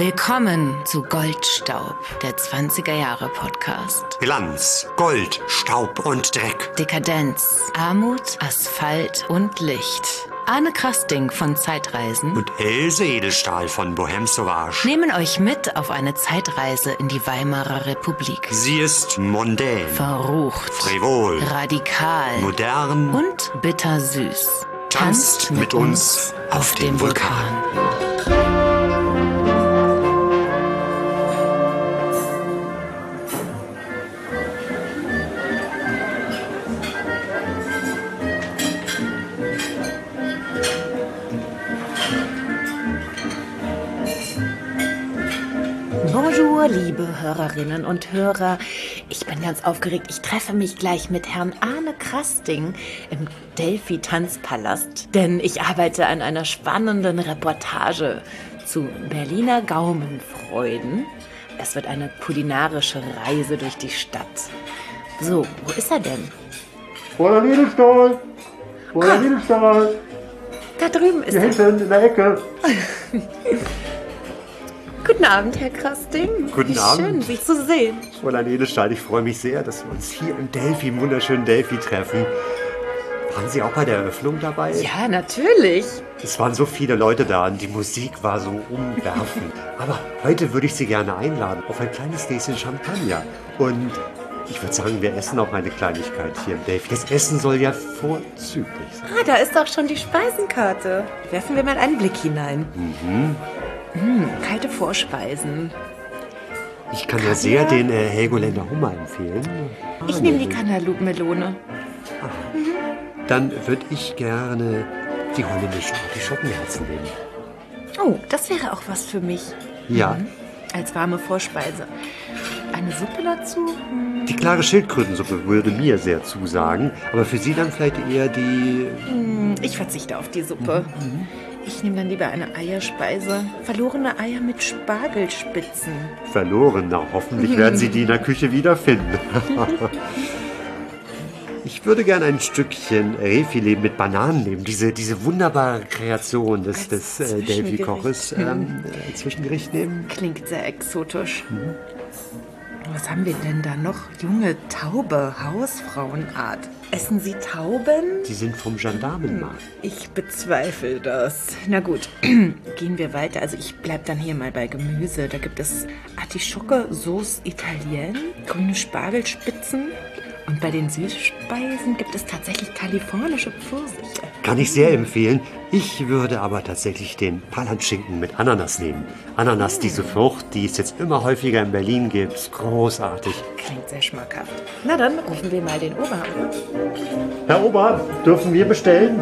Willkommen zu Goldstaub, der 20er Jahre Podcast. Glanz, Gold, Staub und Dreck. Dekadenz, Armut, Asphalt und Licht. Arne Krasting von Zeitreisen Und Else Edelstahl von Bohème Sauvage nehmen euch mit auf eine Zeitreise in die Weimarer Republik. Sie ist mondän, Verrucht, frivol, radikal modern und bittersüß. Tanzt mit uns auf dem Vulkan. Bonjour, liebe Hörerinnen und Hörer. Ich bin ganz aufgeregt. Ich treffe mich gleich mit Herrn Arne Krasting im Delphi-Tanzpalast, denn ich arbeite an einer spannenden Reportage zu Berliner Gaumenfreuden. Es wird eine kulinarische Reise durch die Stadt. So, wo ist er denn? Fräulein Edelstahl! Fräulein Edelstahl! Da drüben ist Hier er. hinten in der Ecke. Guten Abend, Herr Krasting. Guten Wie Abend. schön, Sie zu sehen. Fräulein Edelstahl, ich freue mich sehr, dass wir uns hier im Delphi, im wunderschönen Delphi treffen. Waren Sie auch bei der Eröffnung dabei? Ja, natürlich. Es waren so viele Leute da und die Musik war so umwerfend. Aber heute würde ich Sie gerne einladen auf ein kleines Gläschen Champagner. Und ich würde sagen, wir essen auch eine Kleinigkeit hier im Delphi. Das Essen soll ja vorzüglich sein. Ah, da ist doch schon die Speisenkarte. Werfen wir mal einen Blick hinein. Kalte Vorspeisen. Ich kann ja sehr den Helgoländer Hummer empfehlen. Ich nehme die Cantaloupe-Melone. Dann würde ich gerne die holländischen Artischockenherzen nehmen. Oh, das wäre auch was für mich. Ja, Als warme Vorspeise. Eine Suppe dazu? die klare Schildkrötensuppe würde mir sehr zusagen. Aber für Sie dann vielleicht eher die... Ich verzichte auf die Suppe. Ich nehme dann lieber eine Eierspeise. Verlorene Eier mit Spargelspitzen. Verloren. Na, hoffentlich werden Sie die in der Küche wiederfinden. Ich würde gerne ein Stückchen Rehfilet mit Bananen nehmen. Diese wunderbare Kreation des Zwischengericht. Delphi-Koches. Zwischengericht nehmen. Klingt sehr exotisch. Was haben wir denn da noch? Junge Taube, Hausfrauenart. Essen Sie Tauben? Die sind vom Gendarmenmarkt. Ich bezweifle das. Na gut, gehen wir weiter. Also ich bleib dann hier mal bei Gemüse. Da gibt es Artischocke, Sauce Italienne, grüne Spargelspitzen. Und bei den Süßspeisen gibt es tatsächlich kalifornische Pfirsiche. Kann ich sehr empfehlen. Ich würde aber tatsächlich den Palanschinken mit Ananas nehmen. Ananas, diese Frucht, die es jetzt immer häufiger in Berlin gibt. Großartig. Klingt sehr schmackhaft. Na dann rufen wir mal den Ober an. Herr Ober, dürfen wir bestellen?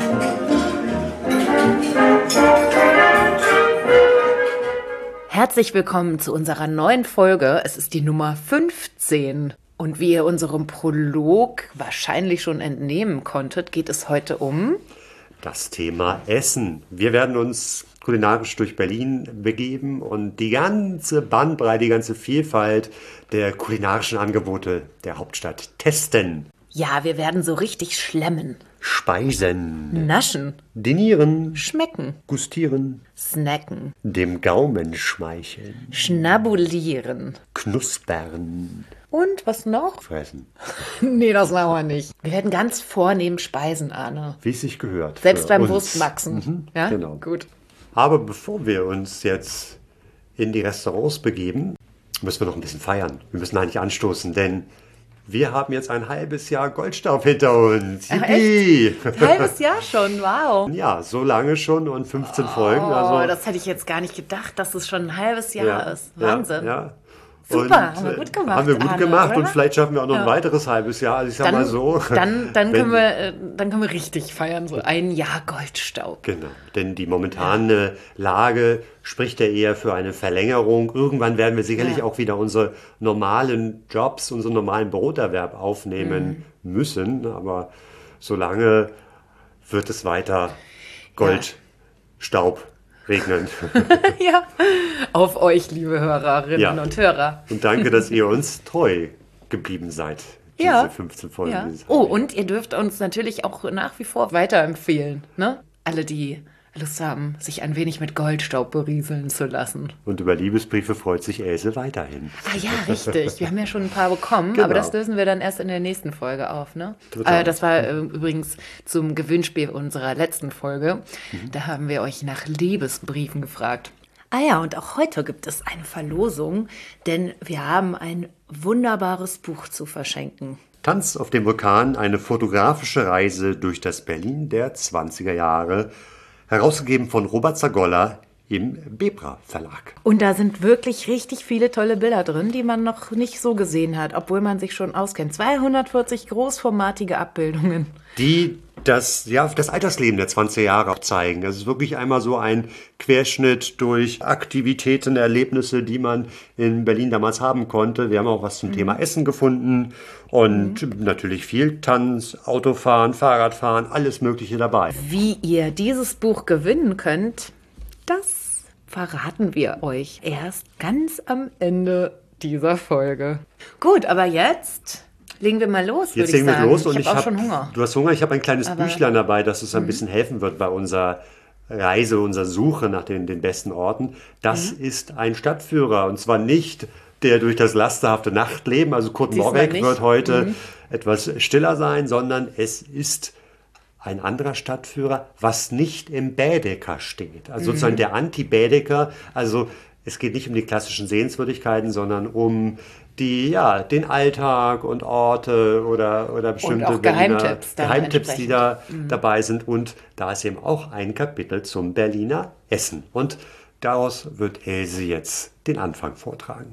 Herzlich willkommen zu unserer neuen Folge. Es ist die Nummer 15. Und wie ihr unserem Prolog wahrscheinlich schon entnehmen konntet, geht es heute um... Das Thema Essen. Wir werden uns kulinarisch durch Berlin begeben und die ganze Bandbreite, die ganze Vielfalt der kulinarischen Angebote der Hauptstadt testen. Ja, wir werden so richtig schlemmen, Speisen, naschen, dinieren, schmecken, gustieren, snacken, dem Gaumen schmeicheln, schnabulieren. knuspern, Und was noch? fressen, Nee, das machen wir nicht. Wir werden ganz vornehm speisen, Arne. wie es sich gehört. Selbst für beim uns. Wurstmaxen. Ja, genau. Gut. Aber bevor wir uns jetzt in die Restaurants begeben, müssen wir noch ein bisschen feiern. Wir müssen eigentlich anstoßen, denn wir haben jetzt ein halbes Jahr Goldstaub hinter uns. Yippie! Ein halbes Jahr schon, wow. Ja, so lange schon und 15 Folgen. Oh, Also, das hätte ich jetzt gar nicht gedacht, dass es schon ein halbes Jahr ja, ist. Wahnsinn. Ja. Super, haben wir gut gemacht, Haben wir gut Arne, gemacht oder? und vielleicht schaffen wir auch noch ein Ja. weiteres halbes Jahr. Also ich sag mal so. Dann wenn- können wir richtig feiern, so ein Jahr Goldstaub. Genau, denn die momentane Lage spricht ja eher für eine Verlängerung. Irgendwann werden wir sicherlich Ja. auch wieder unsere normalen Jobs, unseren normalen Broterwerb aufnehmen müssen. Aber solange wird es weiter Goldstaub regnen. Ja, auf euch, liebe Hörerinnen Ja. und Hörer. Und danke, dass ihr uns treu geblieben seid. Diese Ja. 15 Folgen. Ja. dieses Oh, halben und ihr dürft uns natürlich auch nach wie vor weiterempfehlen. Ne? Alle, die Lust haben, sich ein wenig mit Goldstaub berieseln zu lassen. Und über Liebesbriefe freut sich Else weiterhin. Ah ja, richtig. Wir haben ja schon ein paar bekommen, Genau. aber das lösen wir dann erst in der nächsten Folge auf, ne? Total. Das war übrigens zum Gewinnspiel unserer letzten Folge. Da haben wir euch nach Liebesbriefen gefragt. Ah ja, und auch heute gibt es eine Verlosung, denn wir haben ein wunderbares Buch zu verschenken. Tanz auf dem Vulkan, eine fotografische Reise durch das Berlin der 20er Jahre, herausgegeben von Robert Zagolla im Bebra Verlag. Und da sind wirklich richtig viele tolle Bilder drin, die man noch nicht so gesehen hat, obwohl man sich schon auskennt. 240 großformatige Abbildungen. Die das Altersleben der 20er Jahre auch zeigen. Das ist wirklich einmal so ein Querschnitt durch Aktivitäten, Erlebnisse, die man in Berlin damals haben konnte. Wir haben auch was zum Thema Essen gefunden und natürlich viel Tanz, Autofahren, Fahrradfahren, alles Mögliche dabei. Wie ihr dieses Buch gewinnen könnt, das verraten wir euch erst ganz am Ende dieser Folge. Gut, aber jetzt legen wir mal los, würde ich sagen. Jetzt legen wir los und ich habe auch schon Hunger. Du hast Hunger, ich habe ein kleines Büchlein dabei, das uns ein bisschen helfen wird bei unserer Reise, unserer Suche nach den besten Orten. Das ist ein Stadtführer und zwar nicht der durch das lasterhafte Nachtleben, also Kurt Morbeck wird heute etwas stiller sein, sondern es ist ein anderer Stadtführer, was nicht im Bädeker steht. Also sozusagen der Anti-Bädeker, also es geht nicht um die klassischen Sehenswürdigkeiten, sondern um den Alltag und Orte oder bestimmte und auch Geheimtipps, die da dabei sind. Und da ist eben auch ein Kapitel zum Berliner Essen. Und daraus wird Else jetzt den Anfang vortragen.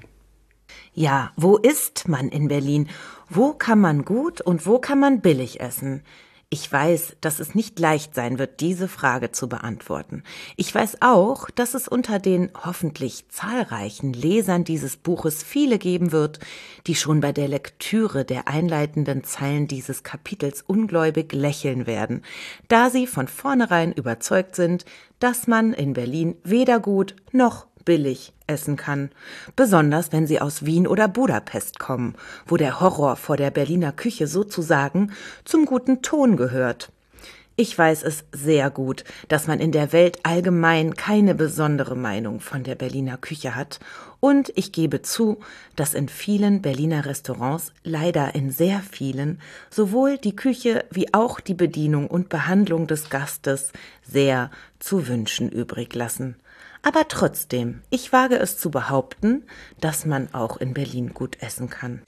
Ja, wo isst man in Berlin? Wo kann man gut und wo kann man billig essen? Ich weiß, dass es nicht leicht sein wird, diese Frage zu beantworten. Ich weiß auch, dass es unter den hoffentlich zahlreichen Lesern dieses Buches viele geben wird, die schon bei der Lektüre der einleitenden Zeilen dieses Kapitels ungläubig lächeln werden, da sie von vornherein überzeugt sind, dass man in Berlin weder gut noch billig essen kann, besonders wenn sie aus Wien oder Budapest kommen, wo der Horror vor der Berliner Küche sozusagen zum guten Ton gehört. Ich weiß es sehr gut, dass man in der Welt allgemein keine besondere Meinung von der Berliner Küche hat, und ich gebe zu, dass in vielen Berliner Restaurants, leider in sehr vielen, sowohl die Küche wie auch die Bedienung und Behandlung des Gastes sehr zu wünschen übrig lassen. Aber trotzdem, ich wage es zu behaupten, dass man auch in Berlin gut essen kann.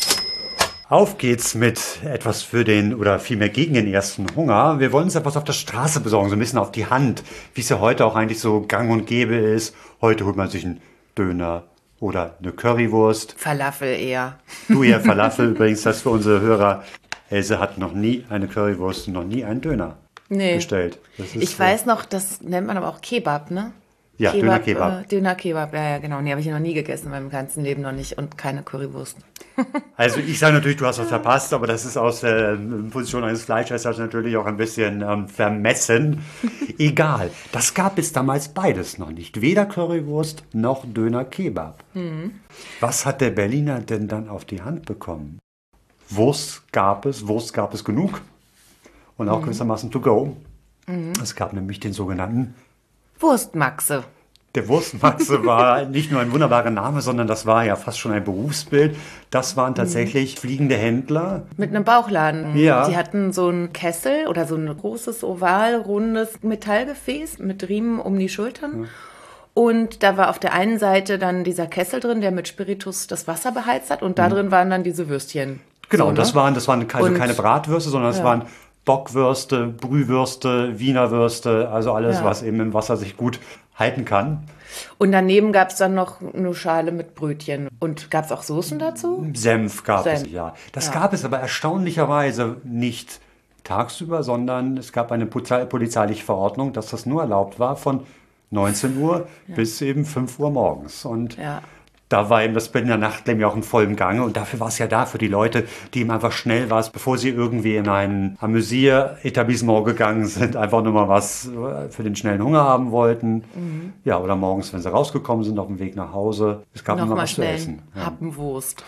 Auf geht's mit etwas für den, oder vielmehr gegen den ersten Hunger. Wir wollen uns etwas auf der Straße besorgen, so ein bisschen auf die Hand, wie es ja heute auch eigentlich so gang und gäbe ist. Heute holt man sich einen Döner oder eine Currywurst. Falafel eher. Du eher Falafel, übrigens, das für unsere Hörer. Else hat noch nie eine Currywurst und noch nie einen Döner bestellt. Das ist ich weiß noch, das nennt man aber auch Kebab, ne? Ja, Döner-Kebab. Döner-Kebab, ja, genau. Nee, habe ich noch nie gegessen, in meinem ganzen Leben noch nicht. Und keine Currywurst. Also ich sage natürlich, du hast was verpasst, aber das ist aus der Position eines Fleischessers natürlich auch ein bisschen vermessen. Egal, das gab es damals beides noch nicht. Weder Currywurst noch Döner-Kebab. Was hat der Berliner denn dann auf die Hand bekommen? Wurst gab es genug. Und auch gewissermaßen to go. Es gab nämlich den sogenannten Wurstmaxe. Der Wurstmaxe war nicht nur ein wunderbarer Name, sondern das war ja fast schon ein Berufsbild. Das waren tatsächlich fliegende Händler. Mit einem Bauchladen. Ja. Die hatten so einen Kessel oder so ein großes, oval, rundes Metallgefäß mit Riemen um die Schultern. Ja. Und da war auf der einen Seite dann dieser Kessel drin, der mit Spiritus das Wasser beheizt hat. Und da drin waren dann diese Würstchen. Genau, so, ne? das waren keine Bratwürste, sondern das waren Bockwürste, Brühwürste, Wiener Würste, also alles, was eben im Wasser sich gut halten kann. Und daneben gab es dann noch eine Schale mit Brötchen. Und gab es auch Soßen dazu? Senf gab es, ja. Das gab es aber erstaunlicherweise nicht tagsüber, sondern es gab eine polizeiliche Verordnung, dass das nur erlaubt war von 19 Uhr bis eben 5 Uhr morgens. Und da war eben das Berliner Nachtleben ja auch in vollem Gange. Und dafür war es ja da, für die Leute, die eben einfach schnell war, bevor sie irgendwie in ein Amüsier-Etablissement gegangen sind, einfach nur mal was für den schnellen Hunger haben wollten. Ja, oder morgens, wenn sie rausgekommen sind, auf dem Weg nach Hause. Es gab immer was zu essen. Happenwurst.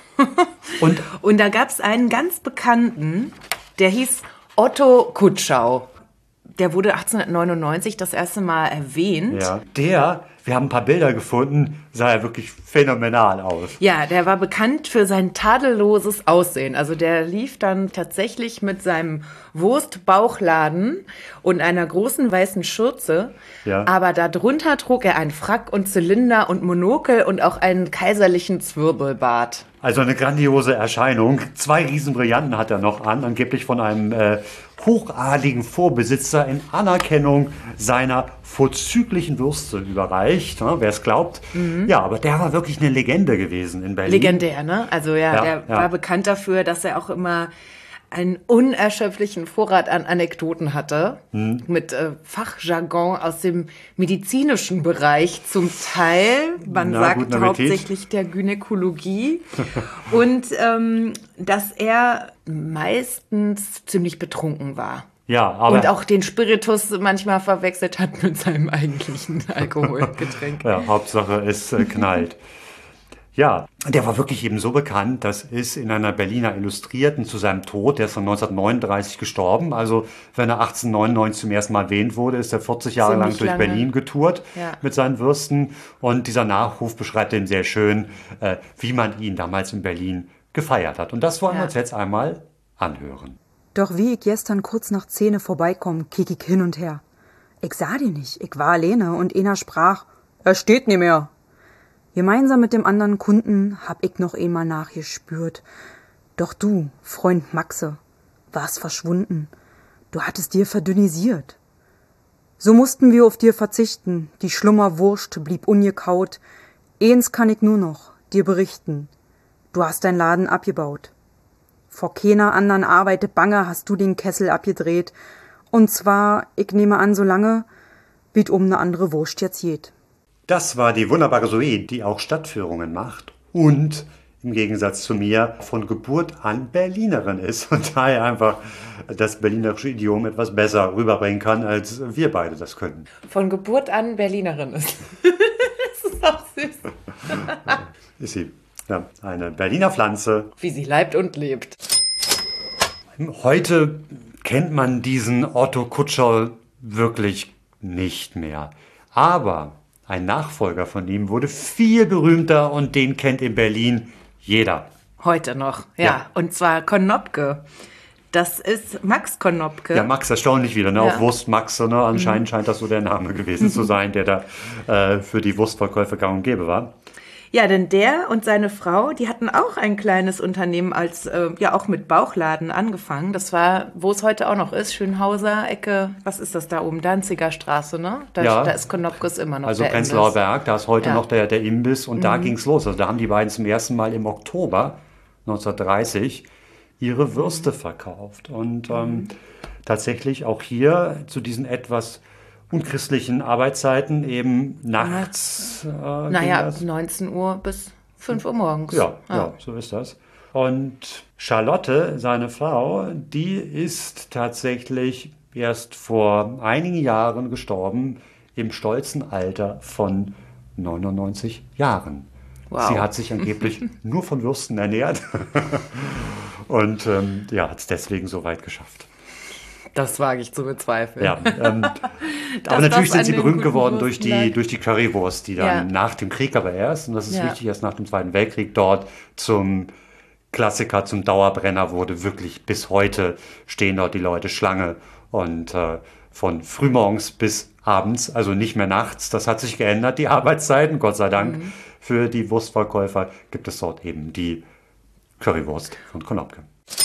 Und da gab es einen ganz bekannten, der hieß Otto Kutschau. Der wurde 1899 das erste Mal erwähnt. Ja, wir haben ein paar Bilder gefunden, sah ja wirklich phänomenal aus. Ja, der war bekannt für sein tadelloses Aussehen. Also der lief dann tatsächlich mit seinem Wurstbauchladen und einer großen weißen Schürze. Ja. Aber darunter trug er einen Frack und Zylinder und Monokel und auch einen kaiserlichen Zwirbelbart. Also eine grandiose Erscheinung. 2 Riesenbrillanten hat er noch an, angeblich von einem hochadligen Vorbesitzer in Anerkennung seiner vorzüglichen Würste überreicht, ne, wer es glaubt. Ja, aber der war wirklich eine Legende gewesen in Berlin. Legendär, ne? Also der war bekannt dafür, dass er auch immer einen unerschöpflichen Vorrat an Anekdoten hatte, mit Fachjargon aus dem medizinischen Bereich zum Teil, man sagt hauptsächlich der Gynäkologie, und dass er meistens ziemlich betrunken war. Ja, aber und auch den Spiritus manchmal verwechselt hat mit seinem eigentlichen Alkoholgetränk. Ja, Hauptsache es knallt. Ja, der war wirklich eben so bekannt, das ist in einer Berliner Illustrierten zu seinem Tod, der ist dann 1939 gestorben, also wenn er 1899 zum ersten Mal erwähnt wurde, ist er 40 Jahre lang durch Berlin getourt mit seinen Würsten, und dieser Nachruf beschreibt ihn sehr schön, wie man ihn damals in Berlin gefeiert hat. Und das wollen wir uns jetzt einmal anhören. Doch wie ich gestern kurz nach 10 vorbeikomm, kiek ich hin und her. Ich sah die nicht, ich war alleine, und einer sprach, er steht nie mehr. Gemeinsam mit dem anderen Kunden hab ich noch einmal nachgespürt. Doch du, Freund Maxe, warst verschwunden. Du hattest dir verdünnisiert. So mussten wir auf dir verzichten, die Schlummerwurst blieb ungekaut. Eins kann ich nur noch dir berichten, du hast dein Laden abgebaut. Vor keiner anderen Arbeit bange hast du den Kessel abgedreht. Und zwar, ich nehme an, so lange, wie um ne andere Wurst jetzt geht. Das war die wunderbare Zoe, die auch Stadtführungen macht und im Gegensatz zu mir von Geburt an Berlinerin ist und daher einfach das berlinerische Idiom etwas besser rüberbringen kann, als wir beide das können. Von Geburt an Berlinerin ist. Das ist auch süß. Ist sie. Ja, eine Berliner Pflanze. Wie sie leibt und lebt. Heute kennt man diesen Otto Kutscher wirklich nicht mehr. Aber ein Nachfolger von ihm wurde viel berühmter und den kennt in Berlin jeder. Heute noch, ja. Und zwar Konopke. Das ist Max Konopke. Ja, Max, erstaunlich wieder, ne? Auch Wurst Max, ne? Anscheinend scheint das so der Name gewesen zu sein, der da für die Wurstverkäufe gang und gäbe war. Ja, denn der und seine Frau, die hatten auch ein kleines Unternehmen als, auch mit Bauchladen angefangen. Das war, wo es heute auch noch ist, Schönhauser, Ecke, was ist das da oben? Danziger Straße, ne? Da ist Konopkes immer noch also der Prenzlauer Berg, da ist heute noch der Imbiss und da Mhm. ging's los. Also da haben die beiden zum ersten Mal im Oktober 1930 ihre Würste verkauft. Und tatsächlich auch hier zu diesen etwas unchristlichen Arbeitszeiten eben nachts. ab 19 Uhr bis 5 Uhr morgens. Ja, so ist das. Und Charlotte, seine Frau, die ist tatsächlich erst vor einigen Jahren gestorben, im stolzen Alter von 99 Jahren. Wow. Sie hat sich angeblich nur von Würsten ernährt und hat es deswegen so weit geschafft. Das wage ich zu bezweifeln. Ja, aber natürlich sind sie berühmt geworden durch die Currywurst, die dann nach dem Krieg aber erst, und das ist wichtig, erst nach dem Zweiten Weltkrieg dort zum Klassiker, zum Dauerbrenner wurde. Wirklich bis heute stehen dort die Leute Schlange und von frühmorgens bis abends, also nicht mehr nachts. Das hat sich geändert, die Arbeitszeiten, Gott sei Dank. Für die Wurstverkäufer gibt es dort eben die Currywurst von Konopke.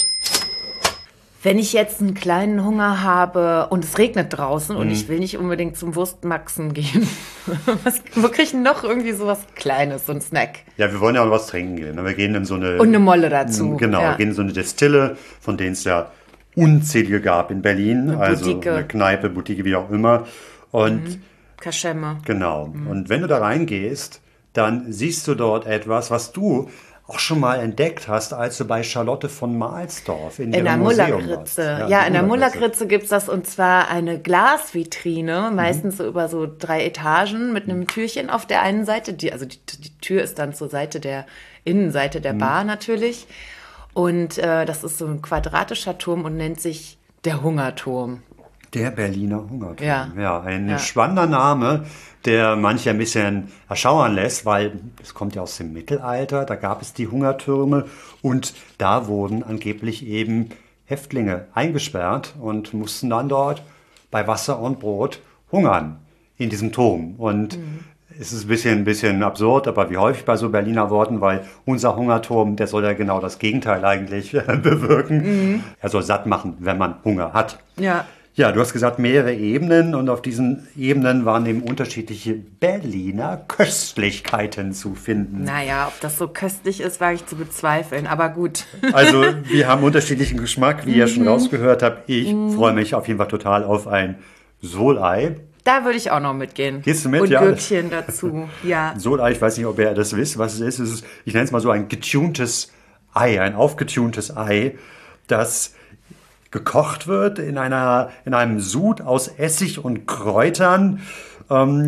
Wenn ich jetzt einen kleinen Hunger habe und es regnet draußen und ich will nicht unbedingt zum Wurstmaxen gehen, wo kriege ich denn noch irgendwie sowas Kleines, so ein Snack? Ja, wir wollen ja auch was trinken gehen. Wir gehen in so eine... Und eine Molle dazu. Genau, wir gehen in so eine Destille, von denen es ja unzählige gab in Berlin. Eine Kneipe, Boutique, wie auch immer. Und Kaschemme. Genau. Und wenn du da reingehst, dann siehst du dort etwas, was du auch schon mal entdeckt hast, als du bei Charlotte von Mahlsdorf in der Museum Mullerkritze. warst. Ja, in der Mullerkritze gibt es das, und zwar eine Glasvitrine, meistens so über so 3 Etagen mit einem Türchen auf der einen Seite. Die Tür ist dann zur Seite der Innenseite der Bar natürlich. Und das ist so ein quadratischer Turm und nennt sich der Hungerturm. Der Berliner Hungerturm. Ja. Ein spannender Name, der manche ein bisschen erschauern lässt, weil es kommt ja aus dem Mittelalter, da gab es die Hungertürme und da wurden angeblich eben Häftlinge eingesperrt und mussten dann dort bei Wasser und Brot hungern in diesem Turm. Und es ist ein bisschen absurd, aber wie häufig bei so Berliner Worten, weil unser Hungerturm, der soll ja genau das Gegenteil eigentlich bewirken. Er soll satt machen, wenn man Hunger hat. Ja. Ja, du hast gesagt, mehrere Ebenen und auf diesen Ebenen waren eben unterschiedliche Berliner Köstlichkeiten zu finden. Naja, ob das so köstlich ist, wage ich zu bezweifeln, aber gut. Also wir haben unterschiedlichen Geschmack, wie ihr schon rausgehört habt. Ich freue mich auf jeden Fall total auf ein Solei. Da würde ich auch noch mitgehen. Gehst du mit? Und Ja. Gürkchen dazu, ja. Solei, ich weiß nicht, ob ihr das wisst, was es ist. Ich nenne es mal so ein getuntes Ei, ein aufgetuntes Ei, das gekocht wird in einem Sud aus Essig und Kräutern, und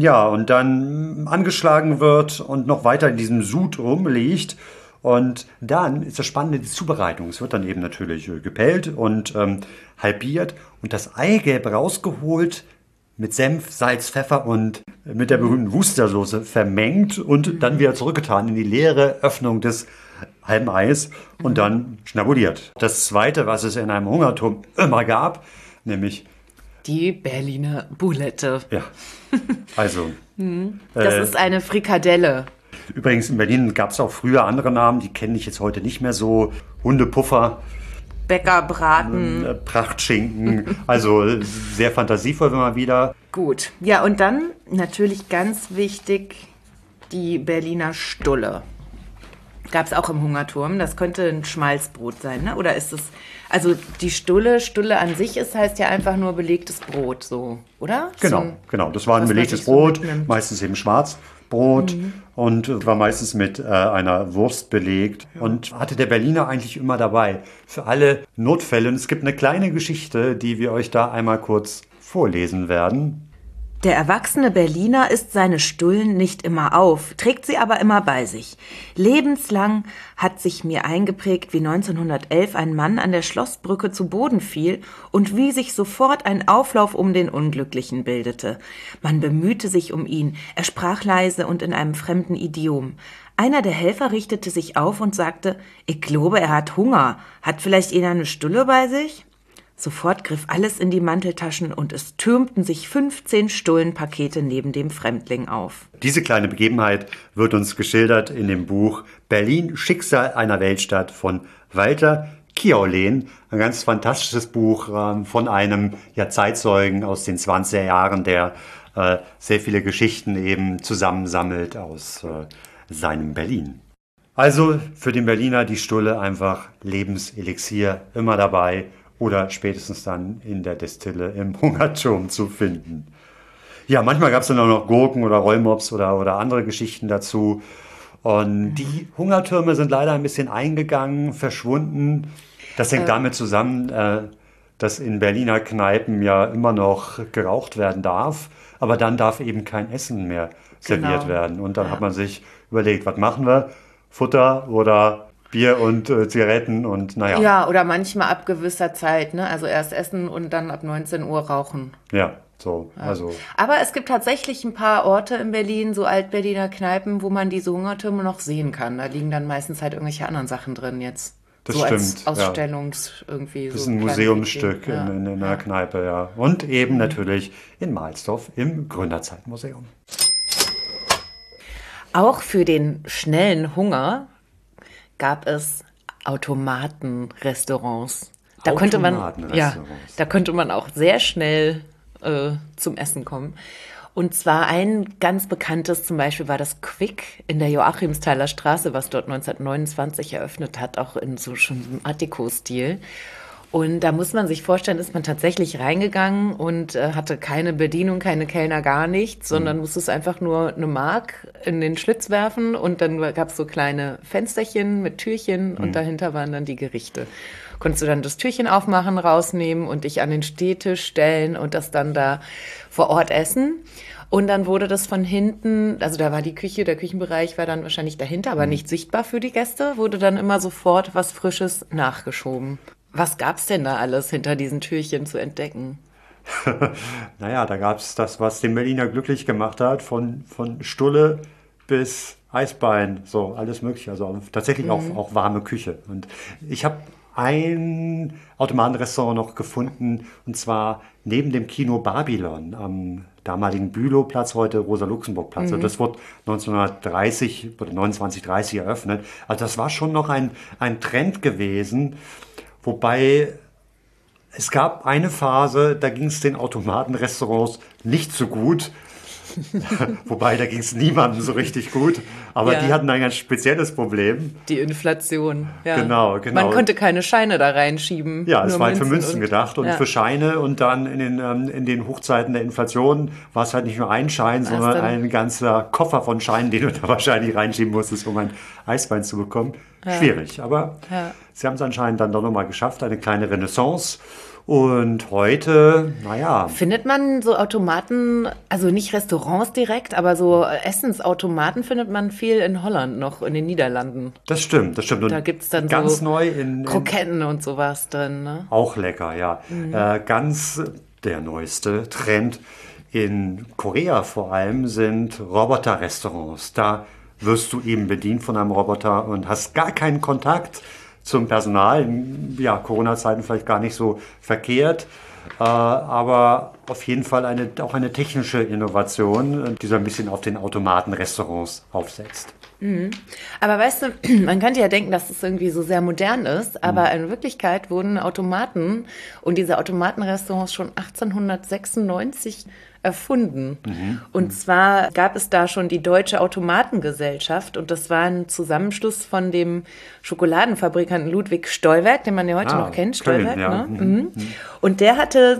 dann angeschlagen wird und noch weiter in diesem Sud rumliegt. Und dann ist das Spannende die Zubereitung. Es wird dann eben natürlich gepellt und halbiert und das Eigelb rausgeholt, mit Senf, Salz, Pfeffer und mit der berühmten Worcestersoße vermengt und dann wieder zurückgetan in die leere Öffnung des halben Eis und dann schnabuliert. Das Zweite, was es in einem Hungerturm immer gab, nämlich Die Berliner Boulette. ja, also Das ist eine Frikadelle. übrigens in Berlin gab es auch früher andere Namen, die kenne ich jetzt heute nicht mehr so. Hundepuffer, Bäckerbraten. Prachtschinken, also sehr fantasievoll immer wieder. Gut. Ja, und dann natürlich ganz wichtig die Berliner Stulle. Gab es auch im Hungerturm. Das könnte ein Schmalzbrot sein, ne? Oder ist es, also die Stulle an sich heißt ja einfach nur belegtes Brot, so, oder? Genau. Das war ein was man belegtes sich so Brot, mitnimmt. meistens eben Schwarzbrot und war meistens mit einer Wurst belegt und hatte der Berliner eigentlich immer dabei für alle Notfälle. Und es gibt eine kleine Geschichte, die wir euch da einmal kurz vorlesen werden. Der erwachsene Berliner isst seine Stullen nicht immer auf, trägt sie aber immer bei sich. Lebenslang hat sich mir eingeprägt, wie 1911 ein Mann an der Schlossbrücke zu Boden fiel und wie sich sofort ein Auflauf um den Unglücklichen bildete. Man bemühte sich um ihn, er sprach leise und in einem fremden Idiom. Einer der Helfer richtete sich auf und sagte, ich glaube, er hat Hunger. Hat vielleicht einer eine Stulle bei sich? Sofort griff alles in die Manteltaschen und es türmten sich 15 Stullenpakete neben dem Fremdling auf. Diese kleine Begebenheit wird uns geschildert in dem Buch Berlin, Schicksal einer Weltstadt von Walter Kieulehn. Ein ganz fantastisches Buch von einem Zeitzeugen aus den 20er Jahren, der sehr viele Geschichten eben zusammensammelt aus seinem Berlin. Also für den Berliner die Stulle einfach Lebenselixier, immer dabei. Oder spätestens dann in der Destille im Hungerturm zu finden. Ja, manchmal gab es dann auch noch Gurken oder Rollmops oder andere Geschichten dazu. Und die Hungertürme sind leider ein bisschen eingegangen, verschwunden. Das hängt damit zusammen, dass in Berliner Kneipen ja immer noch geraucht werden darf. Aber dann darf eben kein Essen mehr serviert werden. Und dann hat man sich überlegt, was machen wir? Futter oder Bier und Zigaretten und naja. Ja, oder manchmal ab gewisser Zeit, ne? Also erst essen und dann ab 19 Uhr rauchen. Ja, so, also. Aber es gibt tatsächlich ein paar Orte in Berlin, so Altberliner Kneipen, wo man diese Hungertürme noch sehen kann. Da liegen dann meistens halt irgendwelche anderen Sachen drin jetzt. Das so stimmt, als Ausstellungs irgendwie. Das ist so ein kleine Museumsstück Vitrinen. in einer Kneipe, ja. Und eben natürlich in Mahlsdorf im Gründerzeitmuseum. Auch für den schnellen Hunger gab es Automatenrestaurants. Da konnte man auch sehr schnell zum Essen kommen. Und zwar ein ganz bekanntes zum Beispiel war das Quick in der Joachimsthaler Straße, was dort 1929 eröffnet hat, auch in so schon einem Art Deco-Stil. Und da muss man sich vorstellen, ist man tatsächlich reingegangen und hatte keine Bedienung, keine Kellner, gar nichts, sondern musste es einfach nur eine Mark in den Schlitz werfen und dann gab es so kleine Fensterchen mit Türchen und dahinter waren dann die Gerichte. Konntest du dann das Türchen aufmachen, rausnehmen und dich an den Stehtisch stellen und das dann da vor Ort essen. Und dann wurde das von hinten, also da war die Küche, der Küchenbereich war dann wahrscheinlich dahinter, aber nicht sichtbar für die Gäste, wurde dann immer sofort was Frisches nachgeschoben. Was gab's denn da alles hinter diesen Türchen zu entdecken? Naja, da gab es das, was den Berliner glücklich gemacht hat, von Stulle bis Eisbein, so alles Mögliche. Also tatsächlich auch warme Küche. Und ich habe ein Automatenrestaurant noch gefunden, und zwar neben dem Kino Babylon am damaligen Bülowplatz, heute Rosa-Luxemburg-Platz. Und das wurde 1930 oder 2930 eröffnet. Also das war schon noch ein Trend gewesen, wobei es gab eine Phase, da ging es den Automatenrestaurants nicht so gut. Wobei, da ging es niemandem so richtig gut. Aber Ja. die hatten ein ganz spezielles Problem. Die Inflation. Ja. Genau. Man konnte keine Scheine da reinschieben. Ja, es nur war halt für Münzen gedacht und ja. für Scheine. Und dann in den Hochzeiten der Inflation war es halt nicht nur ein Schein, sondern dann- ein ganzer Koffer von Scheinen, den du da wahrscheinlich reinschieben musstest, um ein Eisbein zu bekommen. Schwierig, aber Ja. sie haben es anscheinend dann doch nochmal geschafft, eine kleine Renaissance. Und heute, naja, Findet man so Automaten, also nicht Restaurants direkt, aber so Essensautomaten findet man viel in Holland noch, in den Niederlanden. das stimmt. Und Da gibt's dann ganz so neu in Kroketten und sowas drin, ne? auch lecker, ja. Ganz der neueste Trend in Korea vor allem sind Roboter-Restaurants. Da wirst du eben bedient von einem Roboter und hast gar keinen Kontakt zum Personal. In Corona-Zeiten vielleicht gar nicht so verkehrt. Aber auf jeden Fall auch eine technische Innovation, die so ein bisschen auf den Automaten-Restaurants aufsetzt. Aber weißt du, man könnte ja denken, dass es irgendwie so sehr modern ist, aber in Wirklichkeit wurden Automaten und diese Automatenrestaurants schon 1896 erfunden. Und zwar gab es da schon die Deutsche Automatengesellschaft und das war ein Zusammenschluss von dem Schokoladenfabrikanten Ludwig Stolberg, den man ja heute noch kennt, Köln, Stolberg, ja. ne? Und der hatte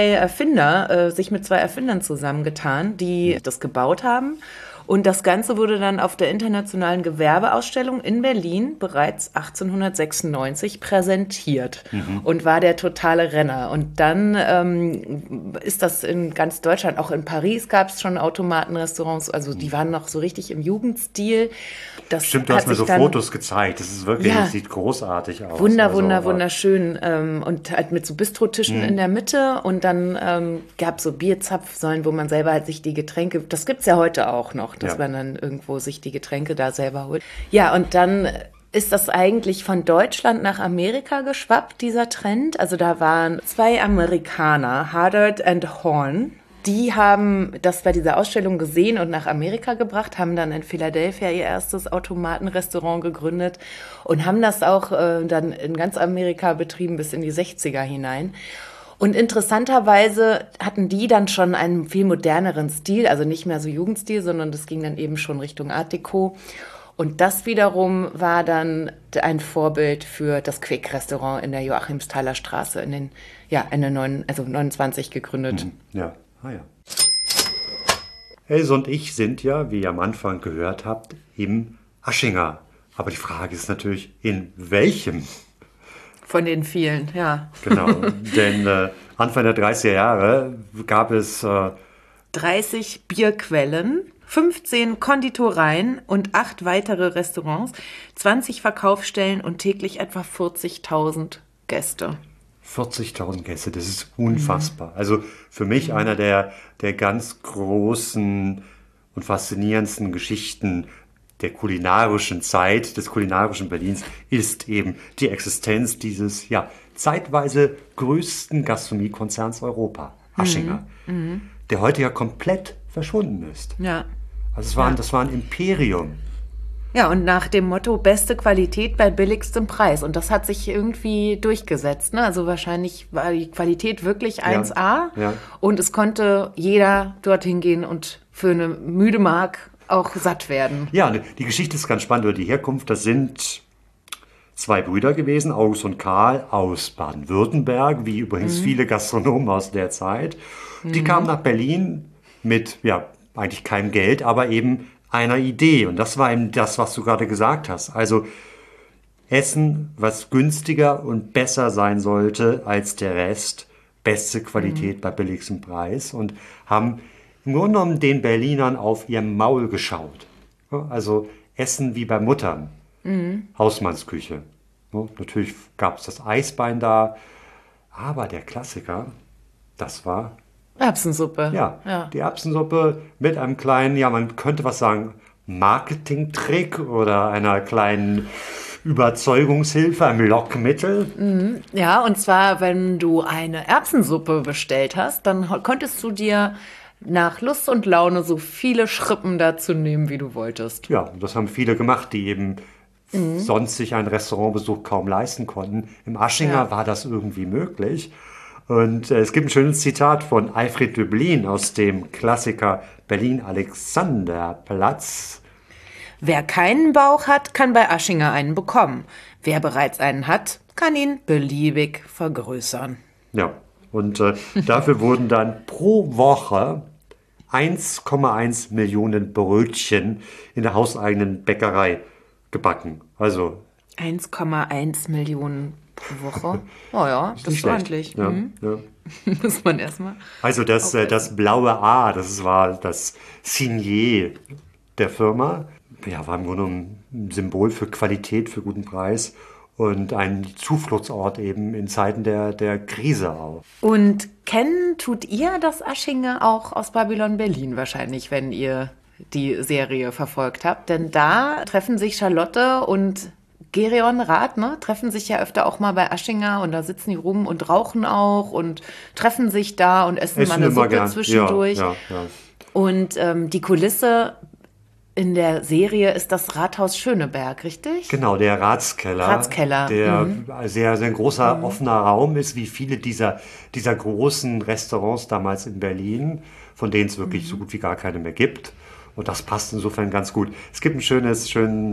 sich mit zwei Erfindern zusammengetan, die das gebaut haben. Und das Ganze wurde dann auf der Internationalen Gewerbeausstellung in Berlin bereits 1896 präsentiert und war der totale Renner. Und dann ist das in ganz Deutschland, auch in Paris gab es schon Automatenrestaurants, also die waren noch so richtig im Jugendstil. Das Stimmt, du hat hast mir sich so dann Fotos gezeigt. Das ist wirklich, Ja. sieht großartig aus. wunderschön. Und halt mit so Bistrotischen in der Mitte. Und dann gab es so Bierzapfsäulen, wo man selber halt sich die Getränke, das gibt's ja heute auch noch, dass Ja. man dann irgendwo sich die Getränke da selber holt. Ja, und dann ist das eigentlich von Deutschland nach Amerika geschwappt, dieser Trend. Also da waren zwei Amerikaner, Hardart and Horn. Die haben das bei dieser Ausstellung gesehen und nach Amerika gebracht, haben dann in Philadelphia ihr erstes Automatenrestaurant gegründet und haben das auch dann in ganz Amerika betrieben bis in die 60er hinein. Und interessanterweise hatten die dann schon einen viel moderneren Stil, also nicht mehr so Jugendstil, sondern das ging dann eben schon Richtung Art Deco. Und das wiederum war dann ein Vorbild für das Quick-Restaurant in der Joachimsthaler Straße Ende 29 gegründet. Ja, ja. Else und ich sind ja, wie ihr am Anfang gehört habt, im Aschinger. Aber die Frage ist natürlich, in welchem? Von den vielen, ja. Genau, denn Anfang der 30er Jahre gab es 30 Bierquellen, 15 Konditoreien und 8 weitere Restaurants, 20 Verkaufsstellen und täglich etwa 40.000 Gäste. 40.000 Gäste, das ist unfassbar. Also für mich einer der ganz großen und faszinierendsten Geschichten der kulinarischen Zeit, des kulinarischen Berlins, ist eben die Existenz dieses zeitweise größten Gastronomiekonzerns Europa, Aschinger, der heute ja komplett verschwunden ist. Ja. Also das war ein Imperium. Ja, und nach dem Motto beste Qualität bei billigstem Preis. Und das hat sich irgendwie durchgesetzt. Ne? Also wahrscheinlich war die Qualität wirklich 1A. Ja. Und es konnte jeder dorthin gehen und für eine müde Mark auch satt werden. Ja, die Geschichte ist ganz spannend, oder die Herkunft, das sind zwei Brüder gewesen, August und Karl aus Baden-Württemberg, wie übrigens viele Gastronomen aus der Zeit. Die kamen nach Berlin mit, eigentlich keinem Geld, aber eben einer Idee. Und das war eben das, was du gerade gesagt hast. Also Essen, was günstiger und besser sein sollte als der Rest. Beste Qualität bei billigstem Preis. Und haben im Grunde genommen den Berlinern auf ihr Maul geschaut. Ja, also Essen wie bei Muttern. Hausmannsküche. Ja, natürlich gab es das Eisbein da. Aber der Klassiker, Das war, Erbsensuppe. die Erbsensuppe mit einem kleinen, man könnte was sagen, Marketingtrick oder einer kleinen Überzeugungshilfe, einem Lockmittel. Ja, und zwar, wenn du eine Erbsensuppe bestellt hast, dann konntest du dir nach Lust und Laune so viele Schrippen dazu nehmen, wie du wolltest. Ja, das haben viele gemacht, die eben sonst sich einen Restaurantbesuch kaum leisten konnten. Im Aschinger war das irgendwie möglich. Und es gibt ein schönes Zitat von Alfred Döblin aus dem Klassiker Berlin-Alexanderplatz. Wer keinen Bauch hat, kann bei Aschinger einen bekommen. Wer bereits einen hat, kann ihn beliebig vergrößern. Ja, und dafür wurden dann pro Woche 1,1 Millionen Brötchen in der hauseigenen Bäckerei gebacken. Also 1,1 Millionen pro Woche. Oh ja, das ist ordentlich. Ja, Muss man erstmal. Also das blaue A, das war das Signet der Firma. Ja, war im Grunde ein Symbol für Qualität, für guten Preis und ein Zufluchtsort eben in Zeiten der Krise auch. Und kennen tut ihr das Aschinger auch aus Babylon Berlin wahrscheinlich, wenn ihr die Serie verfolgt habt. Denn da treffen sich Charlotte und Gerion Rath, treffen sich ja öfter auch mal bei Aschinger und da sitzen die rum und rauchen auch und treffen sich da und essen mal eine Suppe zwischendurch. Ja. Und die Kulisse in der Serie ist das Rathaus Schöneberg, richtig? Genau, der Ratskeller. Der sehr, sehr großer offener Raum ist, wie viele dieser großen Restaurants damals in Berlin, von denen es wirklich so gut wie gar keine mehr gibt. Und das passt insofern ganz gut. Es gibt ein schönes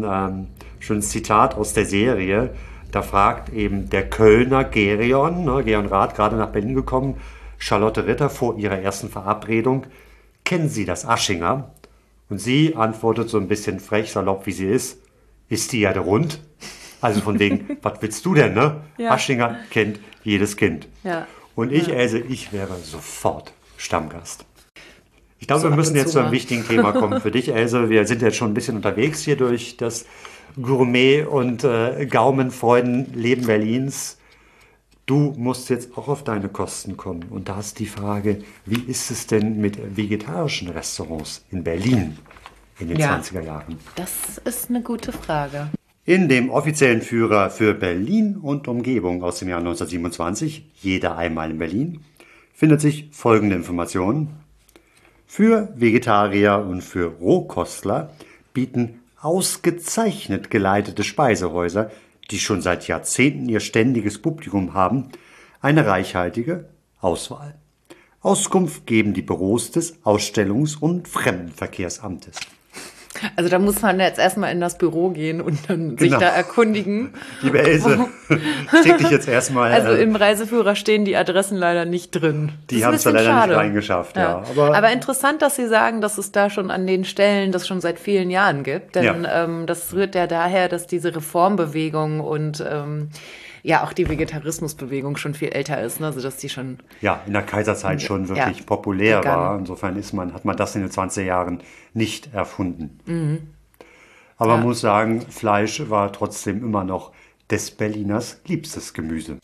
Zitat aus der Serie. Da fragt eben der Kölner Gerion Rath, gerade nach Berlin gekommen, Charlotte Ritter vor ihrer ersten Verabredung, kennen Sie das Aschinger? Und sie antwortet so ein bisschen frech, salopp wie sie ist die Erde rund? Also von wegen, was willst du denn, ne? Ja. Aschinger kennt jedes Kind. Ja. Und ich wäre sofort Stammgast. Ich glaube, wir müssen jetzt zu einem wichtigen Thema kommen für dich, Else. Wir sind jetzt schon ein bisschen unterwegs hier durch das Gourmet- und Gaumenfreuden-Leben Berlins. Du musst jetzt auch auf deine Kosten kommen. Und da ist die Frage, wie ist es denn mit vegetarischen Restaurants in Berlin in den 20er Jahren? Das ist eine gute Frage. In dem offiziellen Führer für Berlin und Umgebung aus dem Jahr 1927, Jeder einmal in Berlin, findet sich folgende Information. Für Vegetarier und für Rohkostler bieten ausgezeichnet geleitete Speisehäuser, die schon seit Jahrzehnten ihr ständiges Publikum haben, eine reichhaltige Auswahl. Auskunft geben die Büros des Ausstellungs- und Fremdenverkehrsamtes. Also da muss man jetzt erstmal in das Büro gehen und dann sich da erkundigen. Liebe Else, schick dich jetzt erstmal. Also im Reiseführer stehen die Adressen leider nicht drin. Die haben es da leider nicht reingeschafft. Ja. Aber interessant, dass Sie sagen, dass es da schon an den Stellen das schon seit vielen Jahren gibt. Denn das rührt ja daher, dass diese Reformbewegung und auch die Vegetarismusbewegung schon viel älter ist, also dass die schon in der Kaiserzeit schon wirklich populär war. Insofern hat man das in den 20er Jahren nicht erfunden. Aber man muss sagen, Fleisch war trotzdem immer noch des Berliners liebstes Gemüse.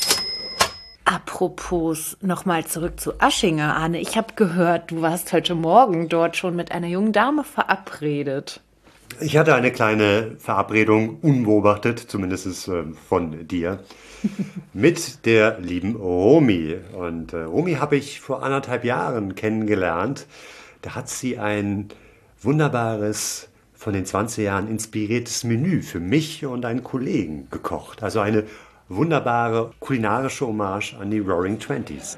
Apropos, nochmal zurück zu Aschinger, Arne. Ich habe gehört, du warst heute Morgen dort schon mit einer jungen Dame verabredet. Ich hatte eine kleine Verabredung, unbeobachtet, zumindest von dir, mit der lieben Romy. Und Romy habe ich vor 1,5 Jahren kennengelernt. Da hat sie ein wunderbares, von den 20 Jahren inspiriertes Menü für mich und einen Kollegen gekocht. Also eine wunderbare kulinarische Hommage an die Roaring Twenties.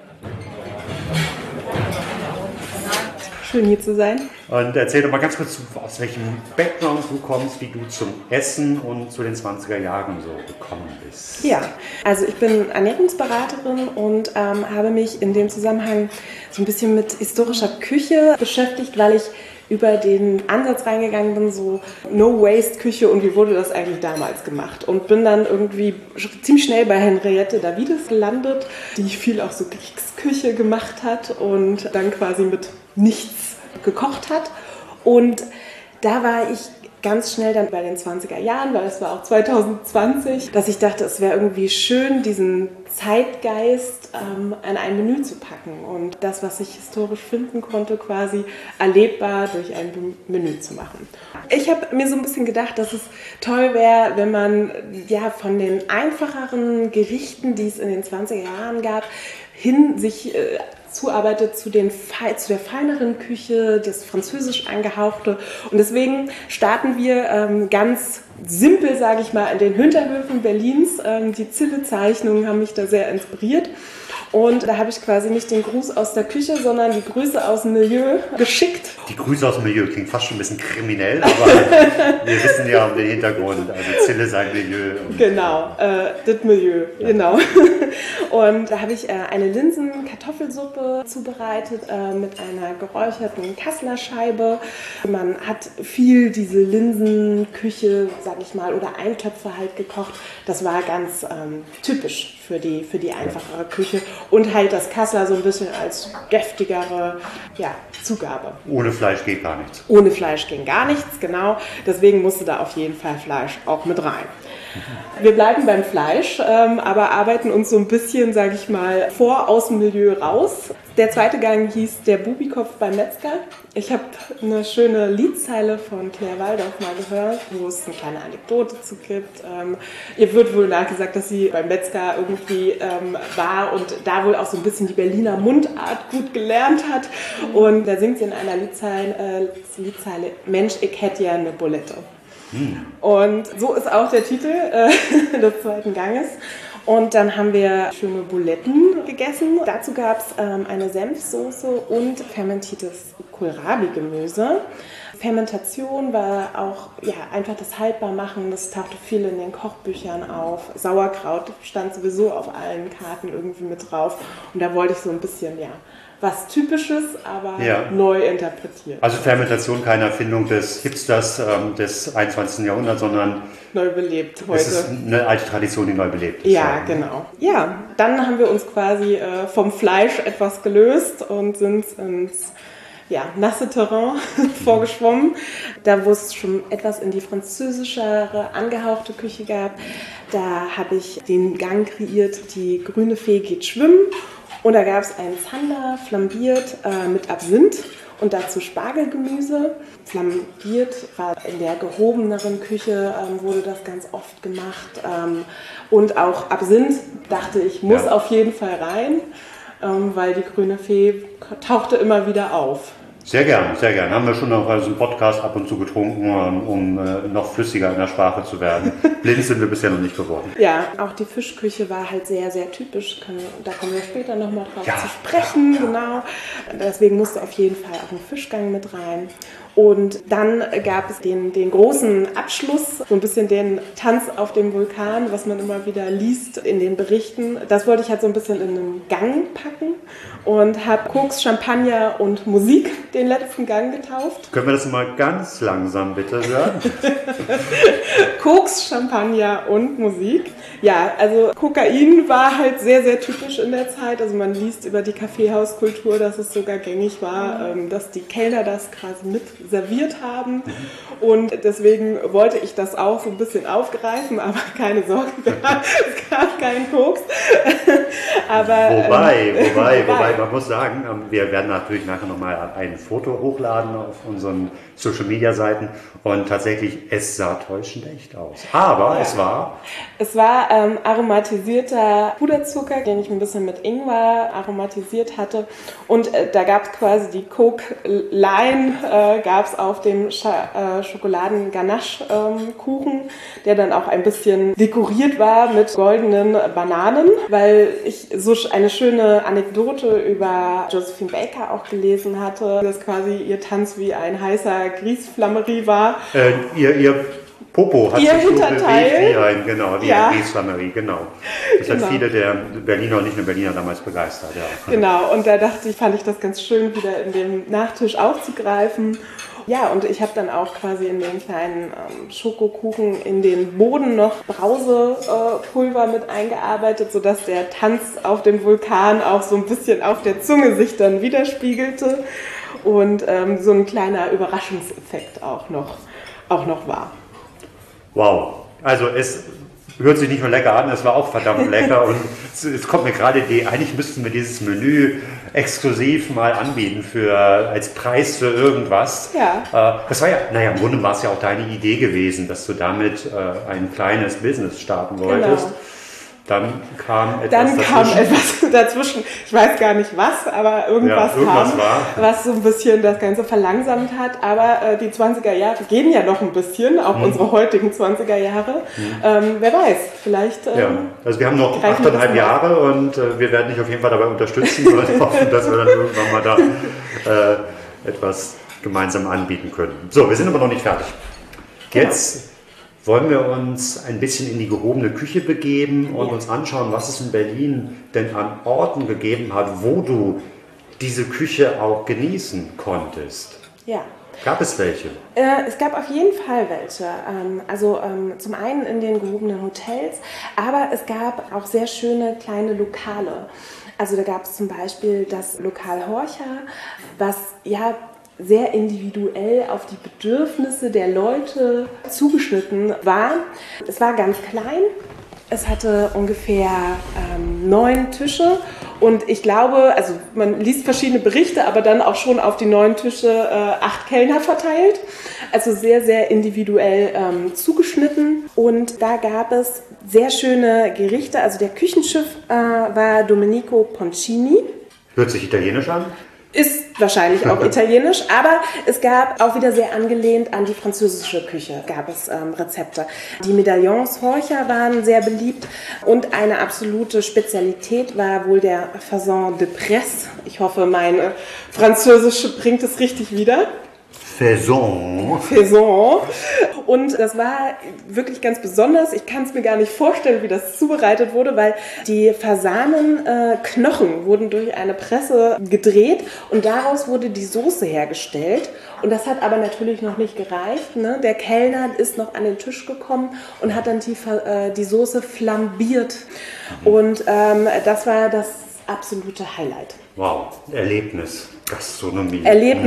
Schön hier zu sein. Und erzähl doch mal ganz kurz, aus welchem Background du kommst, wie du zum Essen und zu den 20er Jahren so gekommen bist. Ja, also ich bin Ernährungsberaterin und habe mich in dem Zusammenhang so ein bisschen mit historischer Küche beschäftigt, weil ich über den Ansatz reingegangen bin, so No-Waste-Küche und wie wurde das eigentlich damals gemacht. Und bin dann irgendwie ziemlich schnell bei Henriette Davides gelandet, die viel auch so Kriegsküche gemacht hat und dann quasi mit nichts gekocht hat. Und da war ich ganz schnell dann bei den 20er Jahren, weil es war auch 2020, dass ich dachte, es wäre irgendwie schön, diesen Zeitgeist an ein Menü zu packen und das, was ich historisch finden konnte, quasi erlebbar durch ein Menü zu machen. Ich habe mir so ein bisschen gedacht, dass es toll wäre, wenn man ja von den einfacheren Gerichten, die es in den 20er Jahren gab, hin sich zuarbeitet zu der feineren Küche, das französisch angehauchte. Und deswegen starten wir ganz simpel, sage ich mal, in den Hinterhöfen Berlins. Die Zille-Zeichnungen haben mich da sehr inspiriert. Und da habe ich quasi nicht den Gruß aus der Küche, sondern die Grüße aus dem Milieu geschickt. Die Grüße aus dem Milieu klingt fast schon ein bisschen kriminell, aber wir wissen ja um den Hintergrund. Also Zille sein Milieu. Genau, das Milieu, ja. Genau. Und da habe ich eine Linsen-Kartoffelsuppe zubereitet mit einer geräucherten Kasseler Scheibe. Man hat viel diese Linsenküche, sag ich mal, oder Eintöpfe halt gekocht. Das war ganz typisch für die einfachere Küche. Und halt das Kasseler so ein bisschen als deftigere Zugabe. Ohne Fleisch geht gar nichts. Ohne Fleisch ging gar nichts, genau. Deswegen musste da auf jeden Fall Fleisch auch mit rein. Wir bleiben beim Fleisch, aber arbeiten uns so ein bisschen, sage ich mal, aus dem Milieu raus. Der zweite Gang hieß der Bubikopf beim Metzger. Ich habe eine schöne Liedzeile von Claire Waldorf mal gehört, wo es eine kleine Anekdote zu gibt. Ihr wird wohl nachgesagt, dass sie beim Metzger irgendwie war und da wohl auch so ein bisschen die Berliner Mundart gut gelernt hat. Und da singt sie in einer Liedzeile, Mensch, ich hätte ja eine Bulette. Und so ist auch der Titel des zweiten Ganges. Und dann haben wir schöne Buletten gegessen. Dazu gab es eine Senfsoße und fermentiertes Kohlrabi-Gemüse. Fermentation war auch einfach das Haltbarmachen, das tauchte viel in den Kochbüchern auf. Sauerkraut stand sowieso auf allen Karten irgendwie mit drauf. Und da wollte ich so ein bisschen, was Typisches, aber neu interpretiert. Also Fermentation keine Erfindung des Hipsters des 21. Jahrhunderts, sondern neu belebt heute. Es ist eine alte Tradition, die neu belebt ist. Ja, genau. Ja, dann haben wir uns quasi vom Fleisch etwas gelöst und sind ins nasse Terrain vorgeschwommen. Da, wo es schon etwas in die französischere, angehauchte Küche gab, da habe ich den Gang kreiert, die grüne Fee geht schwimmen. Und da gab es einen Zander, flambiert mit Absinth und dazu Spargelgemüse. Flambiert war in der gehobeneren Küche, wurde das ganz oft gemacht. Und auch Absinth, dachte ich, muss auf jeden Fall rein, weil die grüne Fee tauchte immer wieder auf. Sehr gern, sehr gern. Haben wir schon noch einen Podcast ab und zu getrunken, um noch flüssiger in der Sprache zu werden. Blind sind wir bisher noch nicht geworden. Ja, auch die Fischküche war halt sehr, sehr typisch. Da kommen wir später nochmal drauf zu sprechen. Genau. Deswegen musste auf jeden Fall auch ein Fischgang mit rein. Und dann gab es den großen Abschluss, so ein bisschen den Tanz auf dem Vulkan, was man immer wieder liest in den Berichten. Das wollte ich halt so ein bisschen in einen Gang packen und habe Koks, Champagner und Musik den letzten Gang getauft. Können wir das mal ganz langsam bitte hören? Koks, Champagner und Musik. Ja, also Kokain war halt sehr, sehr typisch in der Zeit. Also man liest über die Kaffeehauskultur, dass es sogar gängig war, dass die Kellner das quasi mit serviert haben. Und deswegen wollte ich das auch so ein bisschen aufgreifen, aber keine Sorge, es gab keinen Koks. Aber, wobei, man muss sagen, wir werden natürlich nachher nochmal ein Foto hochladen auf unseren Social-Media-Seiten und tatsächlich, es sah täuschend echt aus. Aber es war aromatisierter Puderzucker, den ich ein bisschen mit Ingwer aromatisiert hatte. Und da gab es quasi die Coke-Line, gab es auf dem Schokoladen-Ganache-Kuchen, der dann auch ein bisschen dekoriert war mit goldenen Bananen, weil ich so eine schöne Anekdote über Josephine Baker auch gelesen hatte, dass quasi ihr Tanz wie ein heißer Grießflammerie war. Ihr Popo hat ihr sich Hinterteil, so bewegt wie ein Grießflammerie, genau. Das hat viele der Berliner und nicht nur Berliner damals begeistert. Ja. Genau, und da fand ich das ganz schön, wieder in dem Nachtisch aufzugreifen. Ja, und ich habe dann auch quasi in den kleinen Schokokuchen in den Boden noch Brausepulver mit eingearbeitet, sodass der Tanz auf dem Vulkan auch so ein bisschen auf der Zunge sich dann widerspiegelte und so ein kleiner Überraschungseffekt auch noch auch noch war. Wow, also es hört sich nicht nur lecker an, es war auch verdammt lecker und es kommt mir gerade die Idee, eigentlich müssten wir dieses Menü exklusiv mal anbieten als Preis für irgendwas. Ja. Das war ja, naja, im Grunde war es ja auch deine Idee gewesen, dass du damit ein kleines Business starten wolltest. Genau. Dann kam etwas dazwischen. Ich weiß gar nicht was, aber irgendwas kam, was so ein bisschen das Ganze verlangsamt hat. Aber die 20er Jahre gehen ja noch ein bisschen, auch unsere heutigen 20er Jahre. Wer weiß, vielleicht... also wir haben noch 8,5 Jahre und wir werden dich auf jeden Fall dabei unterstützen und hoffen, dass wir dann irgendwann mal da etwas gemeinsam anbieten können. So, wir sind aber noch nicht fertig. Jetzt wollen wir uns ein bisschen in die gehobene Küche begeben und uns anschauen, was es in Berlin denn an Orten gegeben hat, wo du diese Küche auch genießen konntest. Ja. Gab es welche? Es gab auf jeden Fall welche. Zum einen in den gehobenen Hotels, aber es gab auch sehr schöne kleine Lokale. Also da gab es zum Beispiel das Lokal Horcher, was sehr individuell auf die Bedürfnisse der Leute zugeschnitten war. Es war ganz klein, es hatte ungefähr 9 Tische und ich glaube, also man liest verschiedene Berichte, aber dann auch schon auf die 9 Tische 8 Kellner verteilt. Also sehr, sehr individuell zugeschnitten und da gab es sehr schöne Gerichte. Also der Küchenchef war Domenico Poncini. Hört sich italienisch an? Ist wahrscheinlich auch italienisch, aber es gab auch wieder sehr angelehnt an die französische Küche, gab es Rezepte. Die Medaillons Horcher waren sehr beliebt und eine absolute Spezialität war wohl der Faisan de Presse. Ich hoffe, meine Französische bringt es richtig wieder. Faisan. Und das war wirklich ganz besonders. Ich kann es mir gar nicht vorstellen, wie das zubereitet wurde, weil die Fasanenknochen wurden durch eine Presse gedreht und daraus wurde die Soße hergestellt. Und das hat aber natürlich noch nicht gereicht. Ne? Der Kellner ist noch an den Tisch gekommen und hat dann die Soße flambiert. Und das war das absolute Highlight. Wow, Erlebnisgastronomie.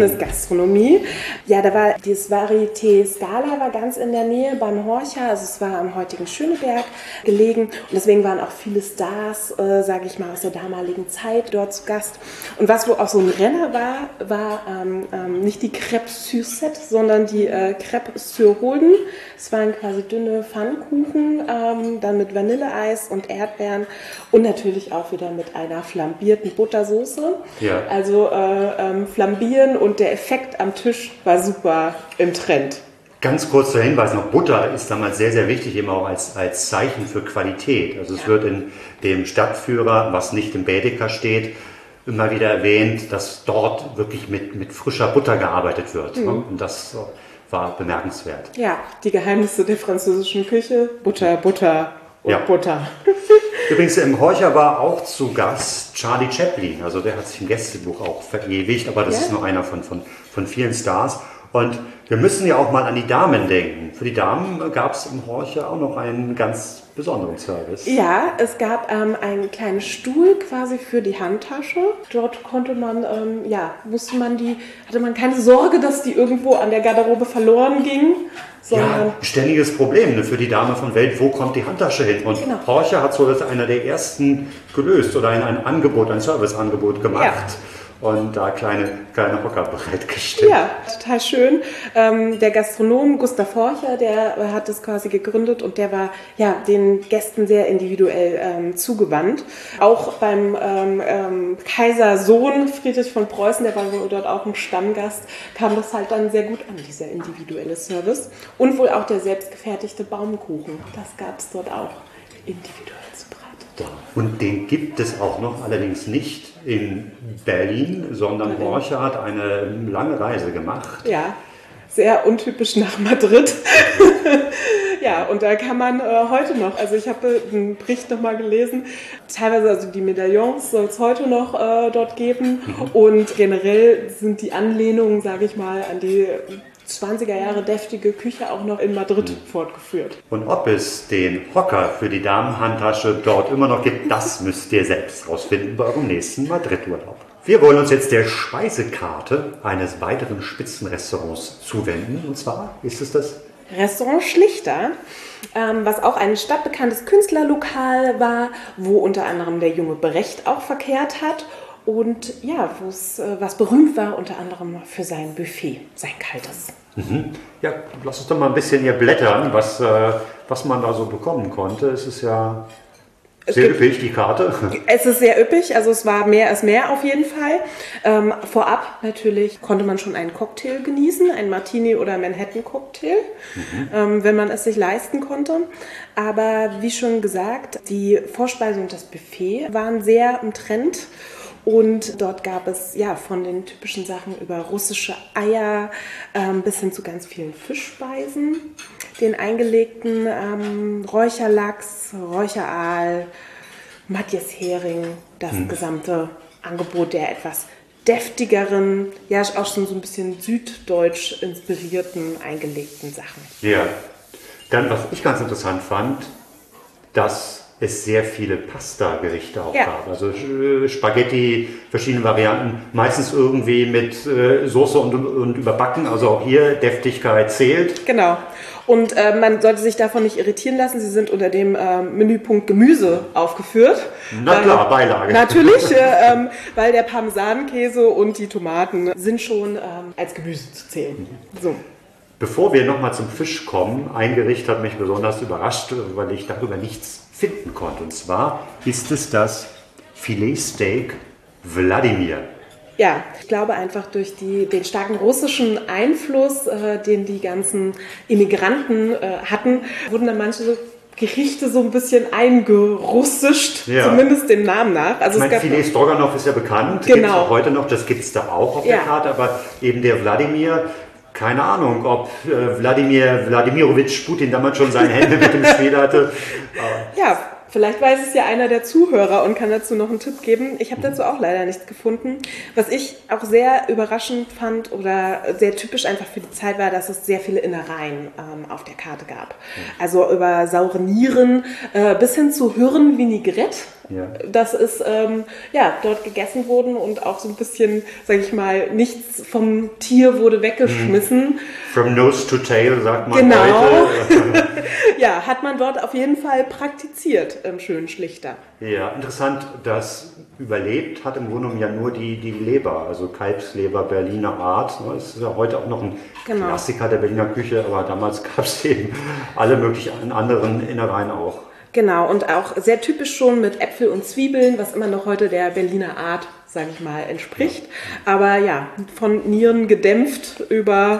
Ja, da war das Varieté Scala war ganz in der Nähe beim Horcher, also es war am heutigen Schöneberg gelegen und deswegen waren auch viele Stars, sage ich mal, aus der damaligen Zeit dort zu Gast. Und was wohl auch so ein Renner war nicht die Crêpe Suzette, sondern die Crêpe sur Holden. Es waren quasi dünne Pfannkuchen, dann mit Vanilleeis und Erdbeeren und natürlich auch wieder mit einer flambierten Buttersoße. Ja. Also flambieren und der Effekt am Tisch war super im Trend. Ganz kurz zur Hinweis noch, Butter ist damals sehr, sehr wichtig, eben auch als Zeichen für Qualität. Also es wird in dem Stadtführer, was nicht im Baedeker steht, immer wieder erwähnt, dass dort wirklich mit frischer Butter gearbeitet wird. Ne? Und das war bemerkenswert. Ja, die Geheimnisse der französischen Küche, Butter und Butter. Übrigens, im Horcher war auch zu Gast Charlie Chaplin. Also der hat sich im Gästebuch auch verewigt, aber das ist nur einer von vielen Stars. Und wir müssen ja auch mal an die Damen denken. Für die Damen gab es im Horcher auch noch einen ganz besonderen Service. Ja, es gab einen kleinen Stuhl quasi für die Handtasche. Dort konnte man, hatte man keine Sorge, dass die irgendwo an der Garderobe verloren ging. Ja, ständiges Problem für die Dame von Welt, wo kommt die Handtasche hin? Und Horcher hat so als einer der ersten gelöst oder ein Serviceangebot gemacht. Ja. Und da kleine Hocker bereitgestellt. Ja, total schön. Der Gastronom Gustav Horcher, der hat das quasi gegründet und der war den Gästen sehr individuell zugewandt. Auch beim Kaisersohn Friedrich von Preußen, der war wohl dort auch ein Stammgast, kam das halt dann sehr gut an, dieser individuelle Service. Und wohl auch der selbstgefertigte Baumkuchen. Das gab es dort auch individuell. Und den gibt es auch noch, allerdings nicht in Berlin, sondern Horcher hat eine lange Reise gemacht. Ja, sehr untypisch nach Madrid. Ja, und da kann man heute noch, also ich habe einen Bericht nochmal gelesen, teilweise also die Medaillons soll es heute noch dort geben und generell sind die Anlehnungen, sage ich mal, an die 20er Jahre deftige Küche auch noch in Madrid fortgeführt. Und ob es den Hocker für die Damenhandtasche dort immer noch gibt, das müsst ihr selbst rausfinden bei eurem nächsten Madrid-Urlaub. Wir wollen uns jetzt der Speisekarte eines weiteren Spitzenrestaurants zuwenden. Und zwar ist es das Restaurant Schlichter, was auch ein stadtbekanntes Künstlerlokal war, wo unter anderem der junge Brecht auch verkehrt hat. Und ja, was berühmt war, unter anderem für sein Buffet, sein kaltes. Ja, lass uns doch mal ein bisschen hier blättern, was man da so bekommen konnte. Es ist ja sehr üppig, die Karte. Es ist sehr üppig, also es war mehr als mehr auf jeden Fall. Vorab natürlich konnte man schon einen Cocktail genießen, einen Martini- oder Manhattan-Cocktail, wenn man es sich leisten konnte. Aber wie schon gesagt, die Vorspeise und das Buffet waren sehr im Trend. Und dort gab es ja von den typischen Sachen über russische Eier bis hin zu ganz vielen Fischspeisen, den eingelegten Räucherlachs, Räucheraal, Matjeshering, das gesamte Angebot der etwas deftigeren, ja auch schon so ein bisschen süddeutsch inspirierten eingelegten Sachen. Ja, dann was ich ganz interessant fand, dass es sehr viele Pasta-Gerichte auch gab. Also Spaghetti, verschiedene Varianten, meistens irgendwie mit Soße und überbacken. Also auch hier Deftigkeit zählt. Genau. Und man sollte sich davon nicht irritieren lassen. Sie sind unter dem Menüpunkt Gemüse aufgeführt. Na klar, Beilage. Natürlich, weil der Parmesankäse und die Tomaten sind schon als Gemüse zu zählen. So. Bevor wir nochmal zum Fisch kommen, ein Gericht hat mich besonders überrascht, weil ich darüber nichts finden konnte. Und zwar ist es das Filetsteak Wladimir. Ja, ich glaube einfach durch den starken russischen Einfluss, den die ganzen Immigranten hatten, wurden dann manche so Gerichte so ein bisschen eingerussischt, zumindest dem Namen nach. Also ich meine, Filet Stroganoff ist ja bekannt, genau. Gibt es auch heute noch, das gibt es da auch auf der Karte, aber eben der Wladimir, keine Ahnung, ob Wladimir Wladimirowitsch Putin damals schon seine Hände mit dem Spiel hatte. Ja, vielleicht weiß es ja einer der Zuhörer und kann dazu noch einen Tipp geben. Ich habe dazu auch leider nichts gefunden. Was ich auch sehr überraschend fand oder sehr typisch einfach für die Zeit war, dass es sehr viele Innereien auf der Karte gab. Also über saure Nieren bis hin zu Hirn-Vinaigrette. Ja. Das ist dort gegessen worden und auch so ein bisschen, sage ich mal, nichts vom Tier wurde weggeschmissen. From nose to tail, sagt man genau. heute. Ja, hat man dort auf jeden Fall praktiziert im schönen Schlichter. Ja, interessant, das überlebt hat im Grunde genommen ja nur die Leber, also Kalbsleber Berliner Art. Das ist ja heute auch noch ein Klassiker der Berliner Küche, aber damals gab es eben alle möglichen anderen Innereien auch. Genau, und auch sehr typisch schon mit Äpfel und Zwiebeln, was immer noch heute der Berliner Art, sage ich mal, entspricht. Ja. Aber ja, von Nieren gedämpft über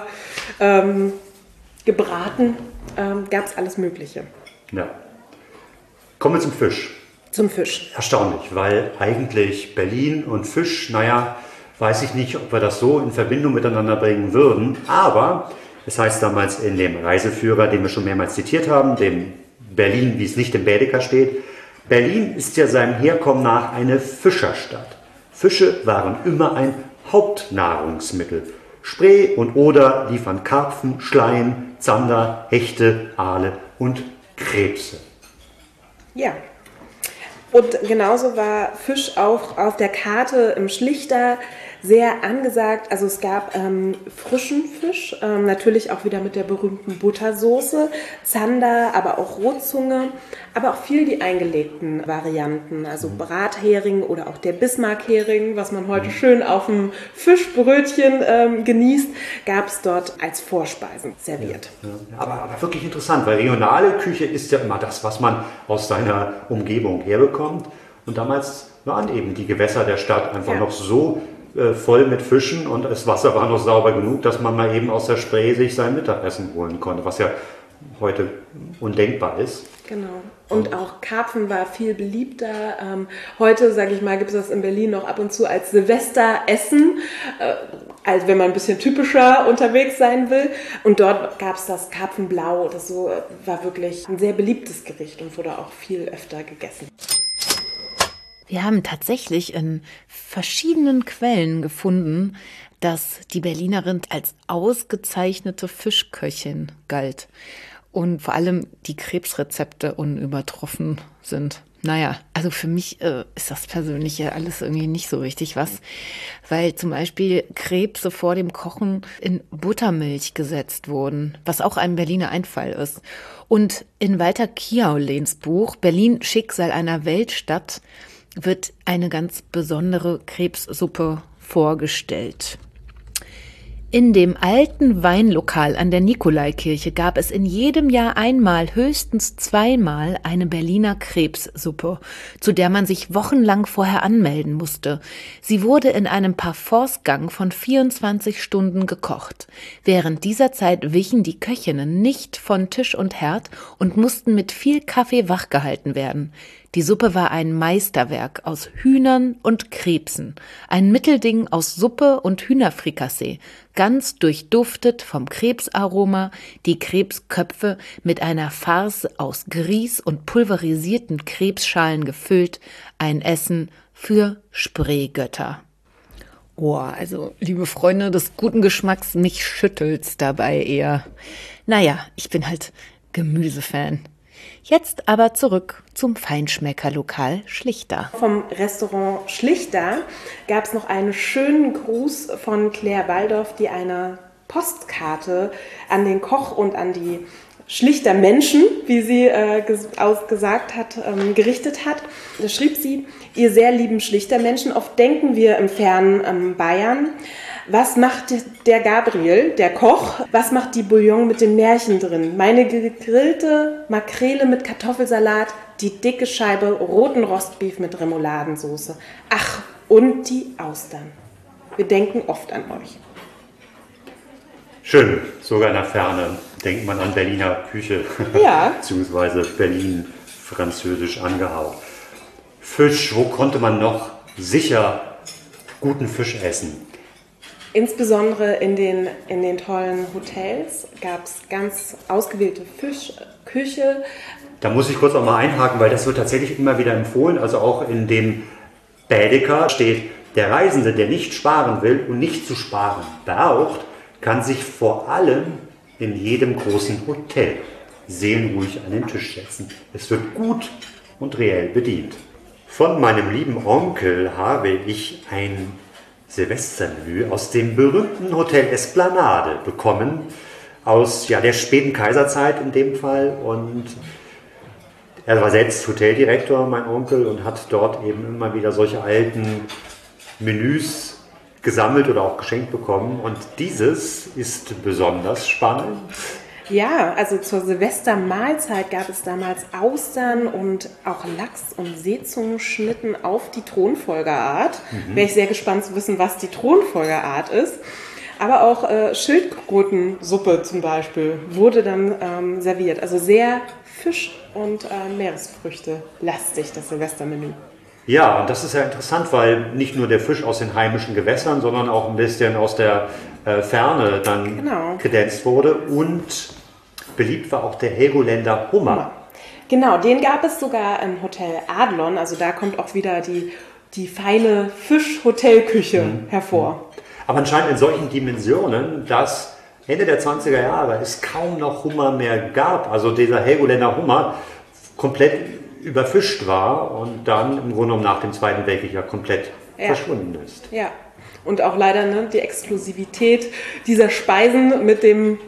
gebraten gab es alles Mögliche. Ja. Kommen wir zum Fisch. Zum Fisch. Erstaunlich, weil eigentlich Berlin und Fisch, weiß ich nicht, ob wir das so in Verbindung miteinander bringen würden, aber es heißt damals in dem Reiseführer, den wir schon mehrmals zitiert haben, dem Berlin, wie es nicht im Bädeker steht, Berlin ist ja seinem Herkommen nach eine Fischerstadt. Fische waren immer ein Hauptnahrungsmittel. Spree und Oder liefern Karpfen, Schleien, Zander, Hechte, Aale und Krebse. Ja, und genauso war Fisch auch auf der Karte im Schlichter sehr angesagt. Also es gab frischen Fisch, natürlich auch wieder mit der berühmten Buttersoße, Zander, aber auch Rotzunge, aber auch viel die eingelegten Varianten, also Brathering oder auch der Bismarckhering, was man heute schön auf dem Fischbrötchen genießt, gab es dort als Vorspeisen serviert. Ja. Aber wirklich interessant, weil regionale Küche ist ja immer das, was man aus seiner Umgebung herbekommt. Und damals waren eben die Gewässer der Stadt einfach noch so voll mit Fischen und das Wasser war noch sauber genug, dass man mal eben aus der Spree sich sein Mittagessen holen konnte, was ja heute undenkbar ist. Genau. Und auch Karpfen war viel beliebter. Heute, sage ich mal, gibt es das in Berlin noch ab und zu als Silvesteressen, als wenn man ein bisschen typischer unterwegs sein will. Und dort gab es das Karpfenblau. Das so war wirklich ein sehr beliebtes Gericht und wurde auch viel öfter gegessen. Wir haben tatsächlich in verschiedenen Quellen gefunden, dass die Berlinerin als ausgezeichnete Fischköchin galt und vor allem die Krebsrezepte unübertroffen sind. Naja, also für mich ist das persönlich ja alles irgendwie nicht so richtig was, weil zum Beispiel Krebse vor dem Kochen in Buttermilch gesetzt wurden, was auch ein Berliner Einfall ist. Und in Walter Kiaulens Buch Berlin, Schicksal einer Weltstadt wird eine ganz besondere Krebssuppe vorgestellt. In dem alten Weinlokal an der Nikolaikirche gab es in jedem Jahr einmal, höchstens zweimal, eine Berliner Krebssuppe, zu der man sich wochenlang vorher anmelden musste. Sie wurde in einem Parforcegang von 24 Stunden gekocht. Während dieser Zeit wichen die Köchinnen nicht von Tisch und Herd und mussten mit viel Kaffee wachgehalten werden. Die Suppe war ein Meisterwerk aus Hühnern und Krebsen, ein Mittelding aus Suppe und Hühnerfrikassee, ganz durchduftet vom Krebsaroma, die Krebsköpfe mit einer Farce aus Grieß und pulverisierten Krebsschalen gefüllt, ein Essen für Spreegötter. Oh, also, liebe Freunde des guten Geschmacks, mich schüttelt's dabei eher. Naja, ich bin halt Gemüsefan. Jetzt aber zurück zum Feinschmeckerlokal Schlichter. Vom Restaurant Schlichter gab es noch einen schönen Gruß von Claire Waldorf, die eine Postkarte an den Koch und an die Schlichter Menschen, wie sie gesagt hat, gerichtet hat. Da schrieb sie: Ihr sehr lieben Schlichter Menschen, oft denken wir im fernen Bayern, was macht der Gabriel, der Koch, was macht die Bouillon mit dem Märchen drin? Meine gegrillte Makrele mit Kartoffelsalat, die dicke Scheibe roten Rostbeef mit Remouladensoße. Ach, und die Austern. Wir denken oft an euch. Schön, sogar in der Ferne denkt man an Berliner Küche, Ja. beziehungsweise Berlin französisch angehaucht. Fisch, wo konnte man noch sicher guten Fisch essen? Insbesondere in den tollen Hotels gab es ganz ausgewählte Fischküche. Da muss ich kurz auch mal einhaken, weil das wird tatsächlich immer wieder empfohlen. Also auch in dem Baedeker steht, der Reisende, der nicht sparen will und nicht zu sparen braucht, kann sich vor allem in jedem großen Hotel seelenruhig an den Tisch setzen. Es wird gut und reell bedient. Von meinem lieben Onkel habe ich ein Silvestermenü aus dem berühmten Hotel Esplanade bekommen, aus der späten Kaiserzeit in dem Fall. Und er war selbst Hoteldirektor, mein Onkel, und hat dort eben immer wieder solche alten Menüs gesammelt oder auch geschenkt bekommen. Und dieses ist besonders spannend. Ja, also zur Silvestermahlzeit gab es damals Austern und auch Lachs- und Seezungenschnitten auf die Thronfolgerart. Wäre ich sehr gespannt zu wissen, was die Thronfolgerart ist. Aber auch Schildkrötensuppe zum Beispiel wurde dann serviert. Also sehr Fisch- und Meeresfrüchte lastig, das Silvestermenü. Ja, und das ist ja interessant, weil nicht nur der Fisch aus den heimischen Gewässern, sondern auch ein bisschen aus der Ferne dann kredenzt wurde. Und beliebt war auch der Helgoländer Hummer. Genau, den gab es sogar im Hotel Adlon. Also da kommt auch wieder die feine Fisch-Hotelküche hervor. Aber anscheinend in solchen Dimensionen, dass Ende der 20er Jahre es kaum noch Hummer mehr gab. Also dieser Helgoländer Hummer komplett überfischt war und dann im Grunde genommen nach dem Zweiten Weltkrieg ja komplett verschwunden ist. Ja, und auch leider die Exklusivität dieser Speisen mit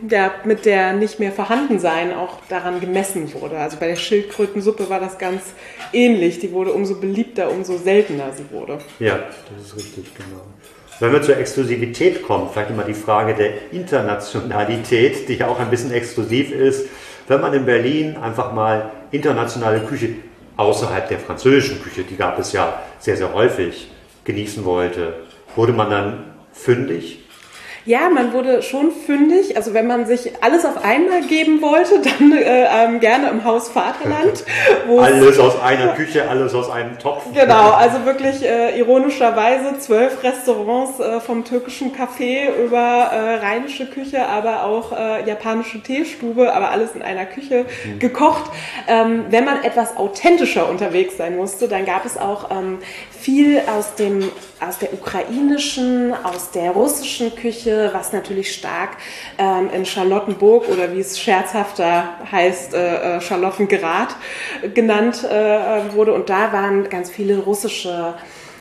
der nicht mehr Vorhandensein auch daran gemessen wurde. Also bei der Schildkrötensuppe war das ganz ähnlich. Die wurde umso beliebter, umso seltener sie wurde. Ja, das ist richtig, genau. Wenn wir zur Exklusivität kommen, vielleicht immer die Frage der Internationalität, die ja auch ein bisschen exklusiv ist. Wenn man in Berlin einfach mal internationale Küche außerhalb der französischen Küche, die gab es ja sehr, sehr häufig, genießen wollte, wurde man dann fündig? Ja, man wurde schon fündig. Also wenn man sich alles auf einmal geben wollte, dann gerne im Haus Vaterland. Alles aus einer Küche, alles aus einem Topf. Genau, also wirklich ironischerweise 12 Restaurants vom türkischen Café über rheinische Küche, aber auch japanische Teestube, aber alles in einer Küche gekocht. Wenn man etwas authentischer unterwegs sein musste, dann gab es auch viel aus der ukrainischen, aus der russischen Küche, Küche, was natürlich stark in Charlottenburg oder wie es scherzhafter heißt, Charlottengrad genannt wurde. Und da waren ganz viele russische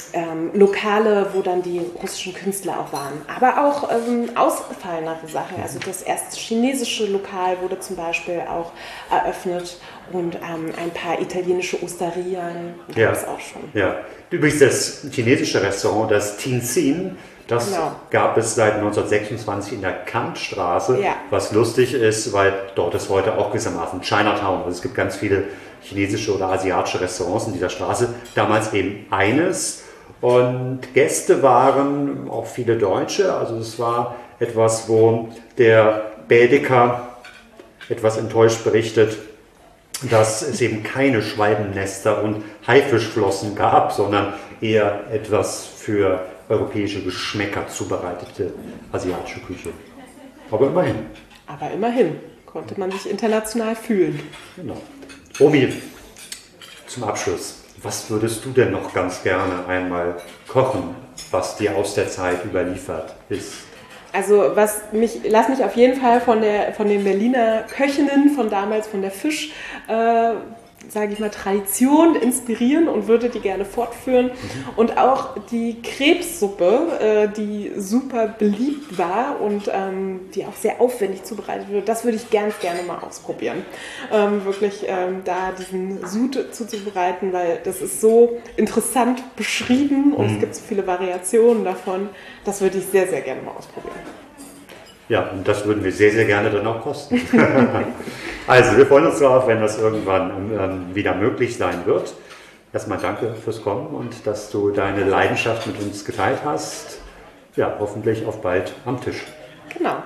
Lokale, wo dann die russischen Künstler auch waren. Aber auch ausgefallenere Sachen. Also das erste chinesische Lokal wurde zum Beispiel auch eröffnet und ein paar italienische Osterien gab es auch schon. Ja. Übrigens das chinesische Restaurant, das Tinsin, das gab es seit 1926 in der Kantstraße, was lustig ist, weil dort ist heute auch gewissermaßen Chinatown. Also es gibt ganz viele chinesische oder asiatische Restaurants in dieser Straße. Damals eben eines. Und Gäste waren auch viele Deutsche. Also es war etwas, wo der Bädeker etwas enttäuscht berichtet, dass es eben keine Schwalbennester und Haifischflossen gab, sondern eher etwas für europäische Geschmäcker zubereitete asiatische Küche. Aber immerhin konnte man sich international fühlen. Genau. Omi, zum Abschluss. Was würdest du denn noch ganz gerne einmal kochen, was dir aus der Zeit überliefert ist? Also lass mich auf jeden Fall von den Berliner Köchinnen von damals, von der Fisch, sage ich mal, Tradition inspirieren und würde die gerne fortführen. Und auch die Krebssuppe, die super beliebt war und die auch sehr aufwendig zubereitet wird, das würde ich ganz gerne mal ausprobieren. Wirklich da diesen Sud zuzubereiten, weil das ist so interessant beschrieben und es gibt so viele Variationen davon. Das würde ich sehr, sehr gerne mal ausprobieren. Ja, und das würden wir sehr, sehr gerne dann auch kosten. Also, wir freuen uns darauf, wenn das irgendwann wieder möglich sein wird. Erstmal danke fürs Kommen und dass du deine Leidenschaft mit uns geteilt hast. Ja, hoffentlich auf bald am Tisch. Genau.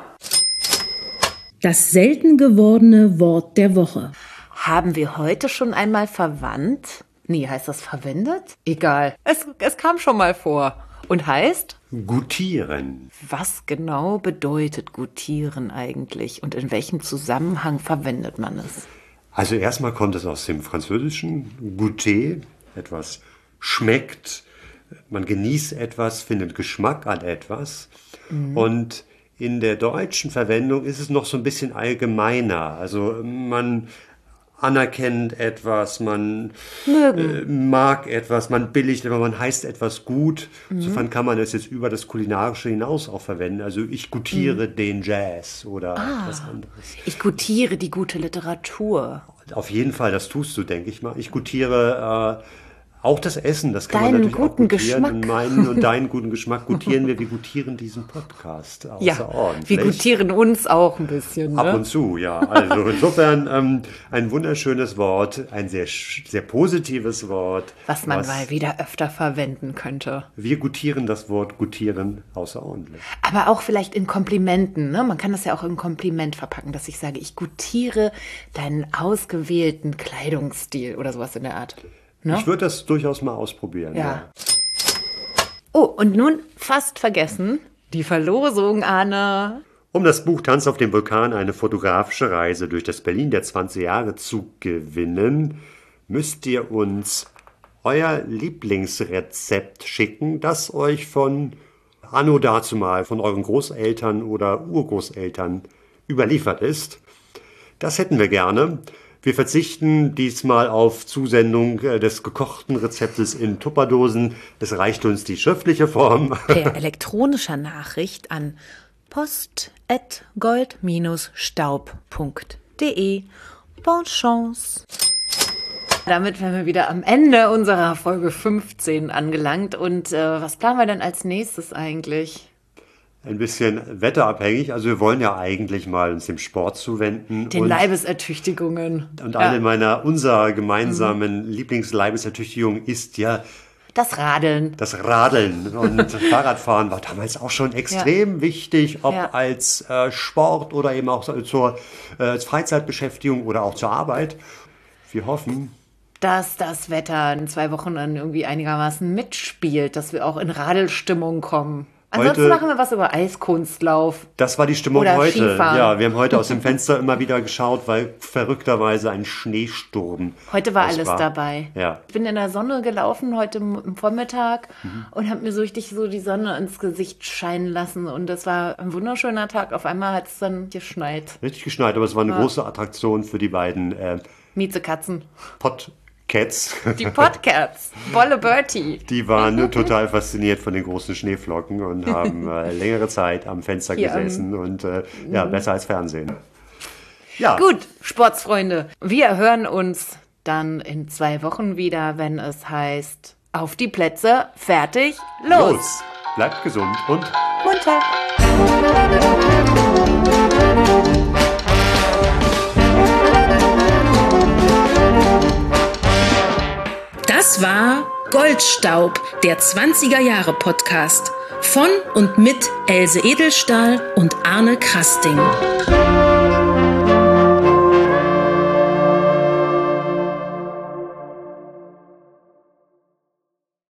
Das selten gewordene Wort der Woche. Haben wir heute schon einmal verwandt? Nee, heißt das verwendet? Egal. Es kam schon mal vor. Und heißt? Gutieren. Was genau bedeutet gutieren eigentlich und in welchem Zusammenhang verwendet man es? Also erstmal kommt es aus dem Französischen. Goûter, etwas schmeckt, man genießt etwas, findet Geschmack an etwas. Und in der deutschen Verwendung ist es noch so ein bisschen allgemeiner. Also man anerkennt etwas, man mag etwas, man billigt etwas, man heißt etwas gut. Insofern kann man es jetzt über das Kulinarische hinaus auch verwenden. Also ich gutiere den Jazz oder was anderes. Ich gutiere die gute Literatur. Auf jeden Fall, das tust du, denke ich mal. Ich gutiere auch das Essen, das kann Deinen man natürlich guten auch gutieren. Geschmack. Meinen und deinen guten Geschmack gutieren wir. Wir gutieren diesen Podcast außerordentlich. Wir gutieren uns auch ein bisschen. Ab und zu, ja. Also insofern ein wunderschönes Wort, ein sehr, sehr positives Wort. Was man mal wieder öfter verwenden könnte. Wir gutieren das Wort gutieren außerordentlich. Aber auch vielleicht in Komplimenten. Ne? Man kann das ja auch in Kompliment verpacken, dass ich sage, ich gutiere deinen ausgewählten Kleidungsstil oder sowas in der Art. Ne? Ich würde das durchaus mal ausprobieren. Ja. Oh, und nun fast vergessen, die Verlosung, Arne. Um das Buch Tanz auf dem Vulkan, eine fotografische Reise durch das Berlin der 20 Jahre zu gewinnen, müsst ihr uns euer Lieblingsrezept schicken, das euch von anno dazumal, von euren Großeltern oder Urgroßeltern überliefert ist. Das hätten wir gerne. Wir verzichten diesmal auf Zusendung des gekochten Rezeptes in Tupperdosen. Es reicht uns die schriftliche Form. Per elektronischer Nachricht an post@gold-staub.de. Bonne chance! Damit wären wir wieder am Ende unserer Folge 15 angelangt. Und was planen wir denn als nächstes eigentlich? Ein bisschen wetterabhängig. Also wir wollen ja eigentlich mal uns dem Sport zuwenden. Den Leibesertüchtigungen. Und eine unserer gemeinsamen Lieblingsleibesertüchtigungen ist ja das Radeln. Das Radeln und Fahrradfahren war damals auch schon extrem wichtig, ob als Sport oder eben auch als Freizeitbeschäftigung oder auch zur Arbeit. Wir hoffen, dass das Wetter in 2 Wochen dann irgendwie einigermaßen mitspielt, dass wir auch in Radelstimmung kommen. Ansonsten machen wir was über Eiskunstlauf. Das war die Stimmung Oder heute. Skifahren. Ja, wir haben heute aus dem Fenster immer wieder geschaut, weil verrückterweise ein Schneesturm. Heute war alles dabei. Ja. Ich bin in der Sonne gelaufen heute im Vormittag und habe mir so richtig so die Sonne ins Gesicht scheinen lassen. Und das war ein wunderschöner Tag. Auf einmal hat es dann geschneit. Richtig geschneit, aber es war eine große Attraktion für die beiden Miezekatzen. Podcats. Die Podcats. Bolle Bertie. Die waren total fasziniert von den großen Schneeflocken und haben längere Zeit am Fenster gesessen und besser als Fernsehen. Ja. Gut, Sportsfreunde, wir hören uns dann in 2 Wochen wieder, wenn es heißt, auf die Plätze, fertig, los. Bleibt gesund und munter. Das war Goldstaub, der 20er-Jahre-Podcast von und mit Else Edelstahl und Arne Krasting.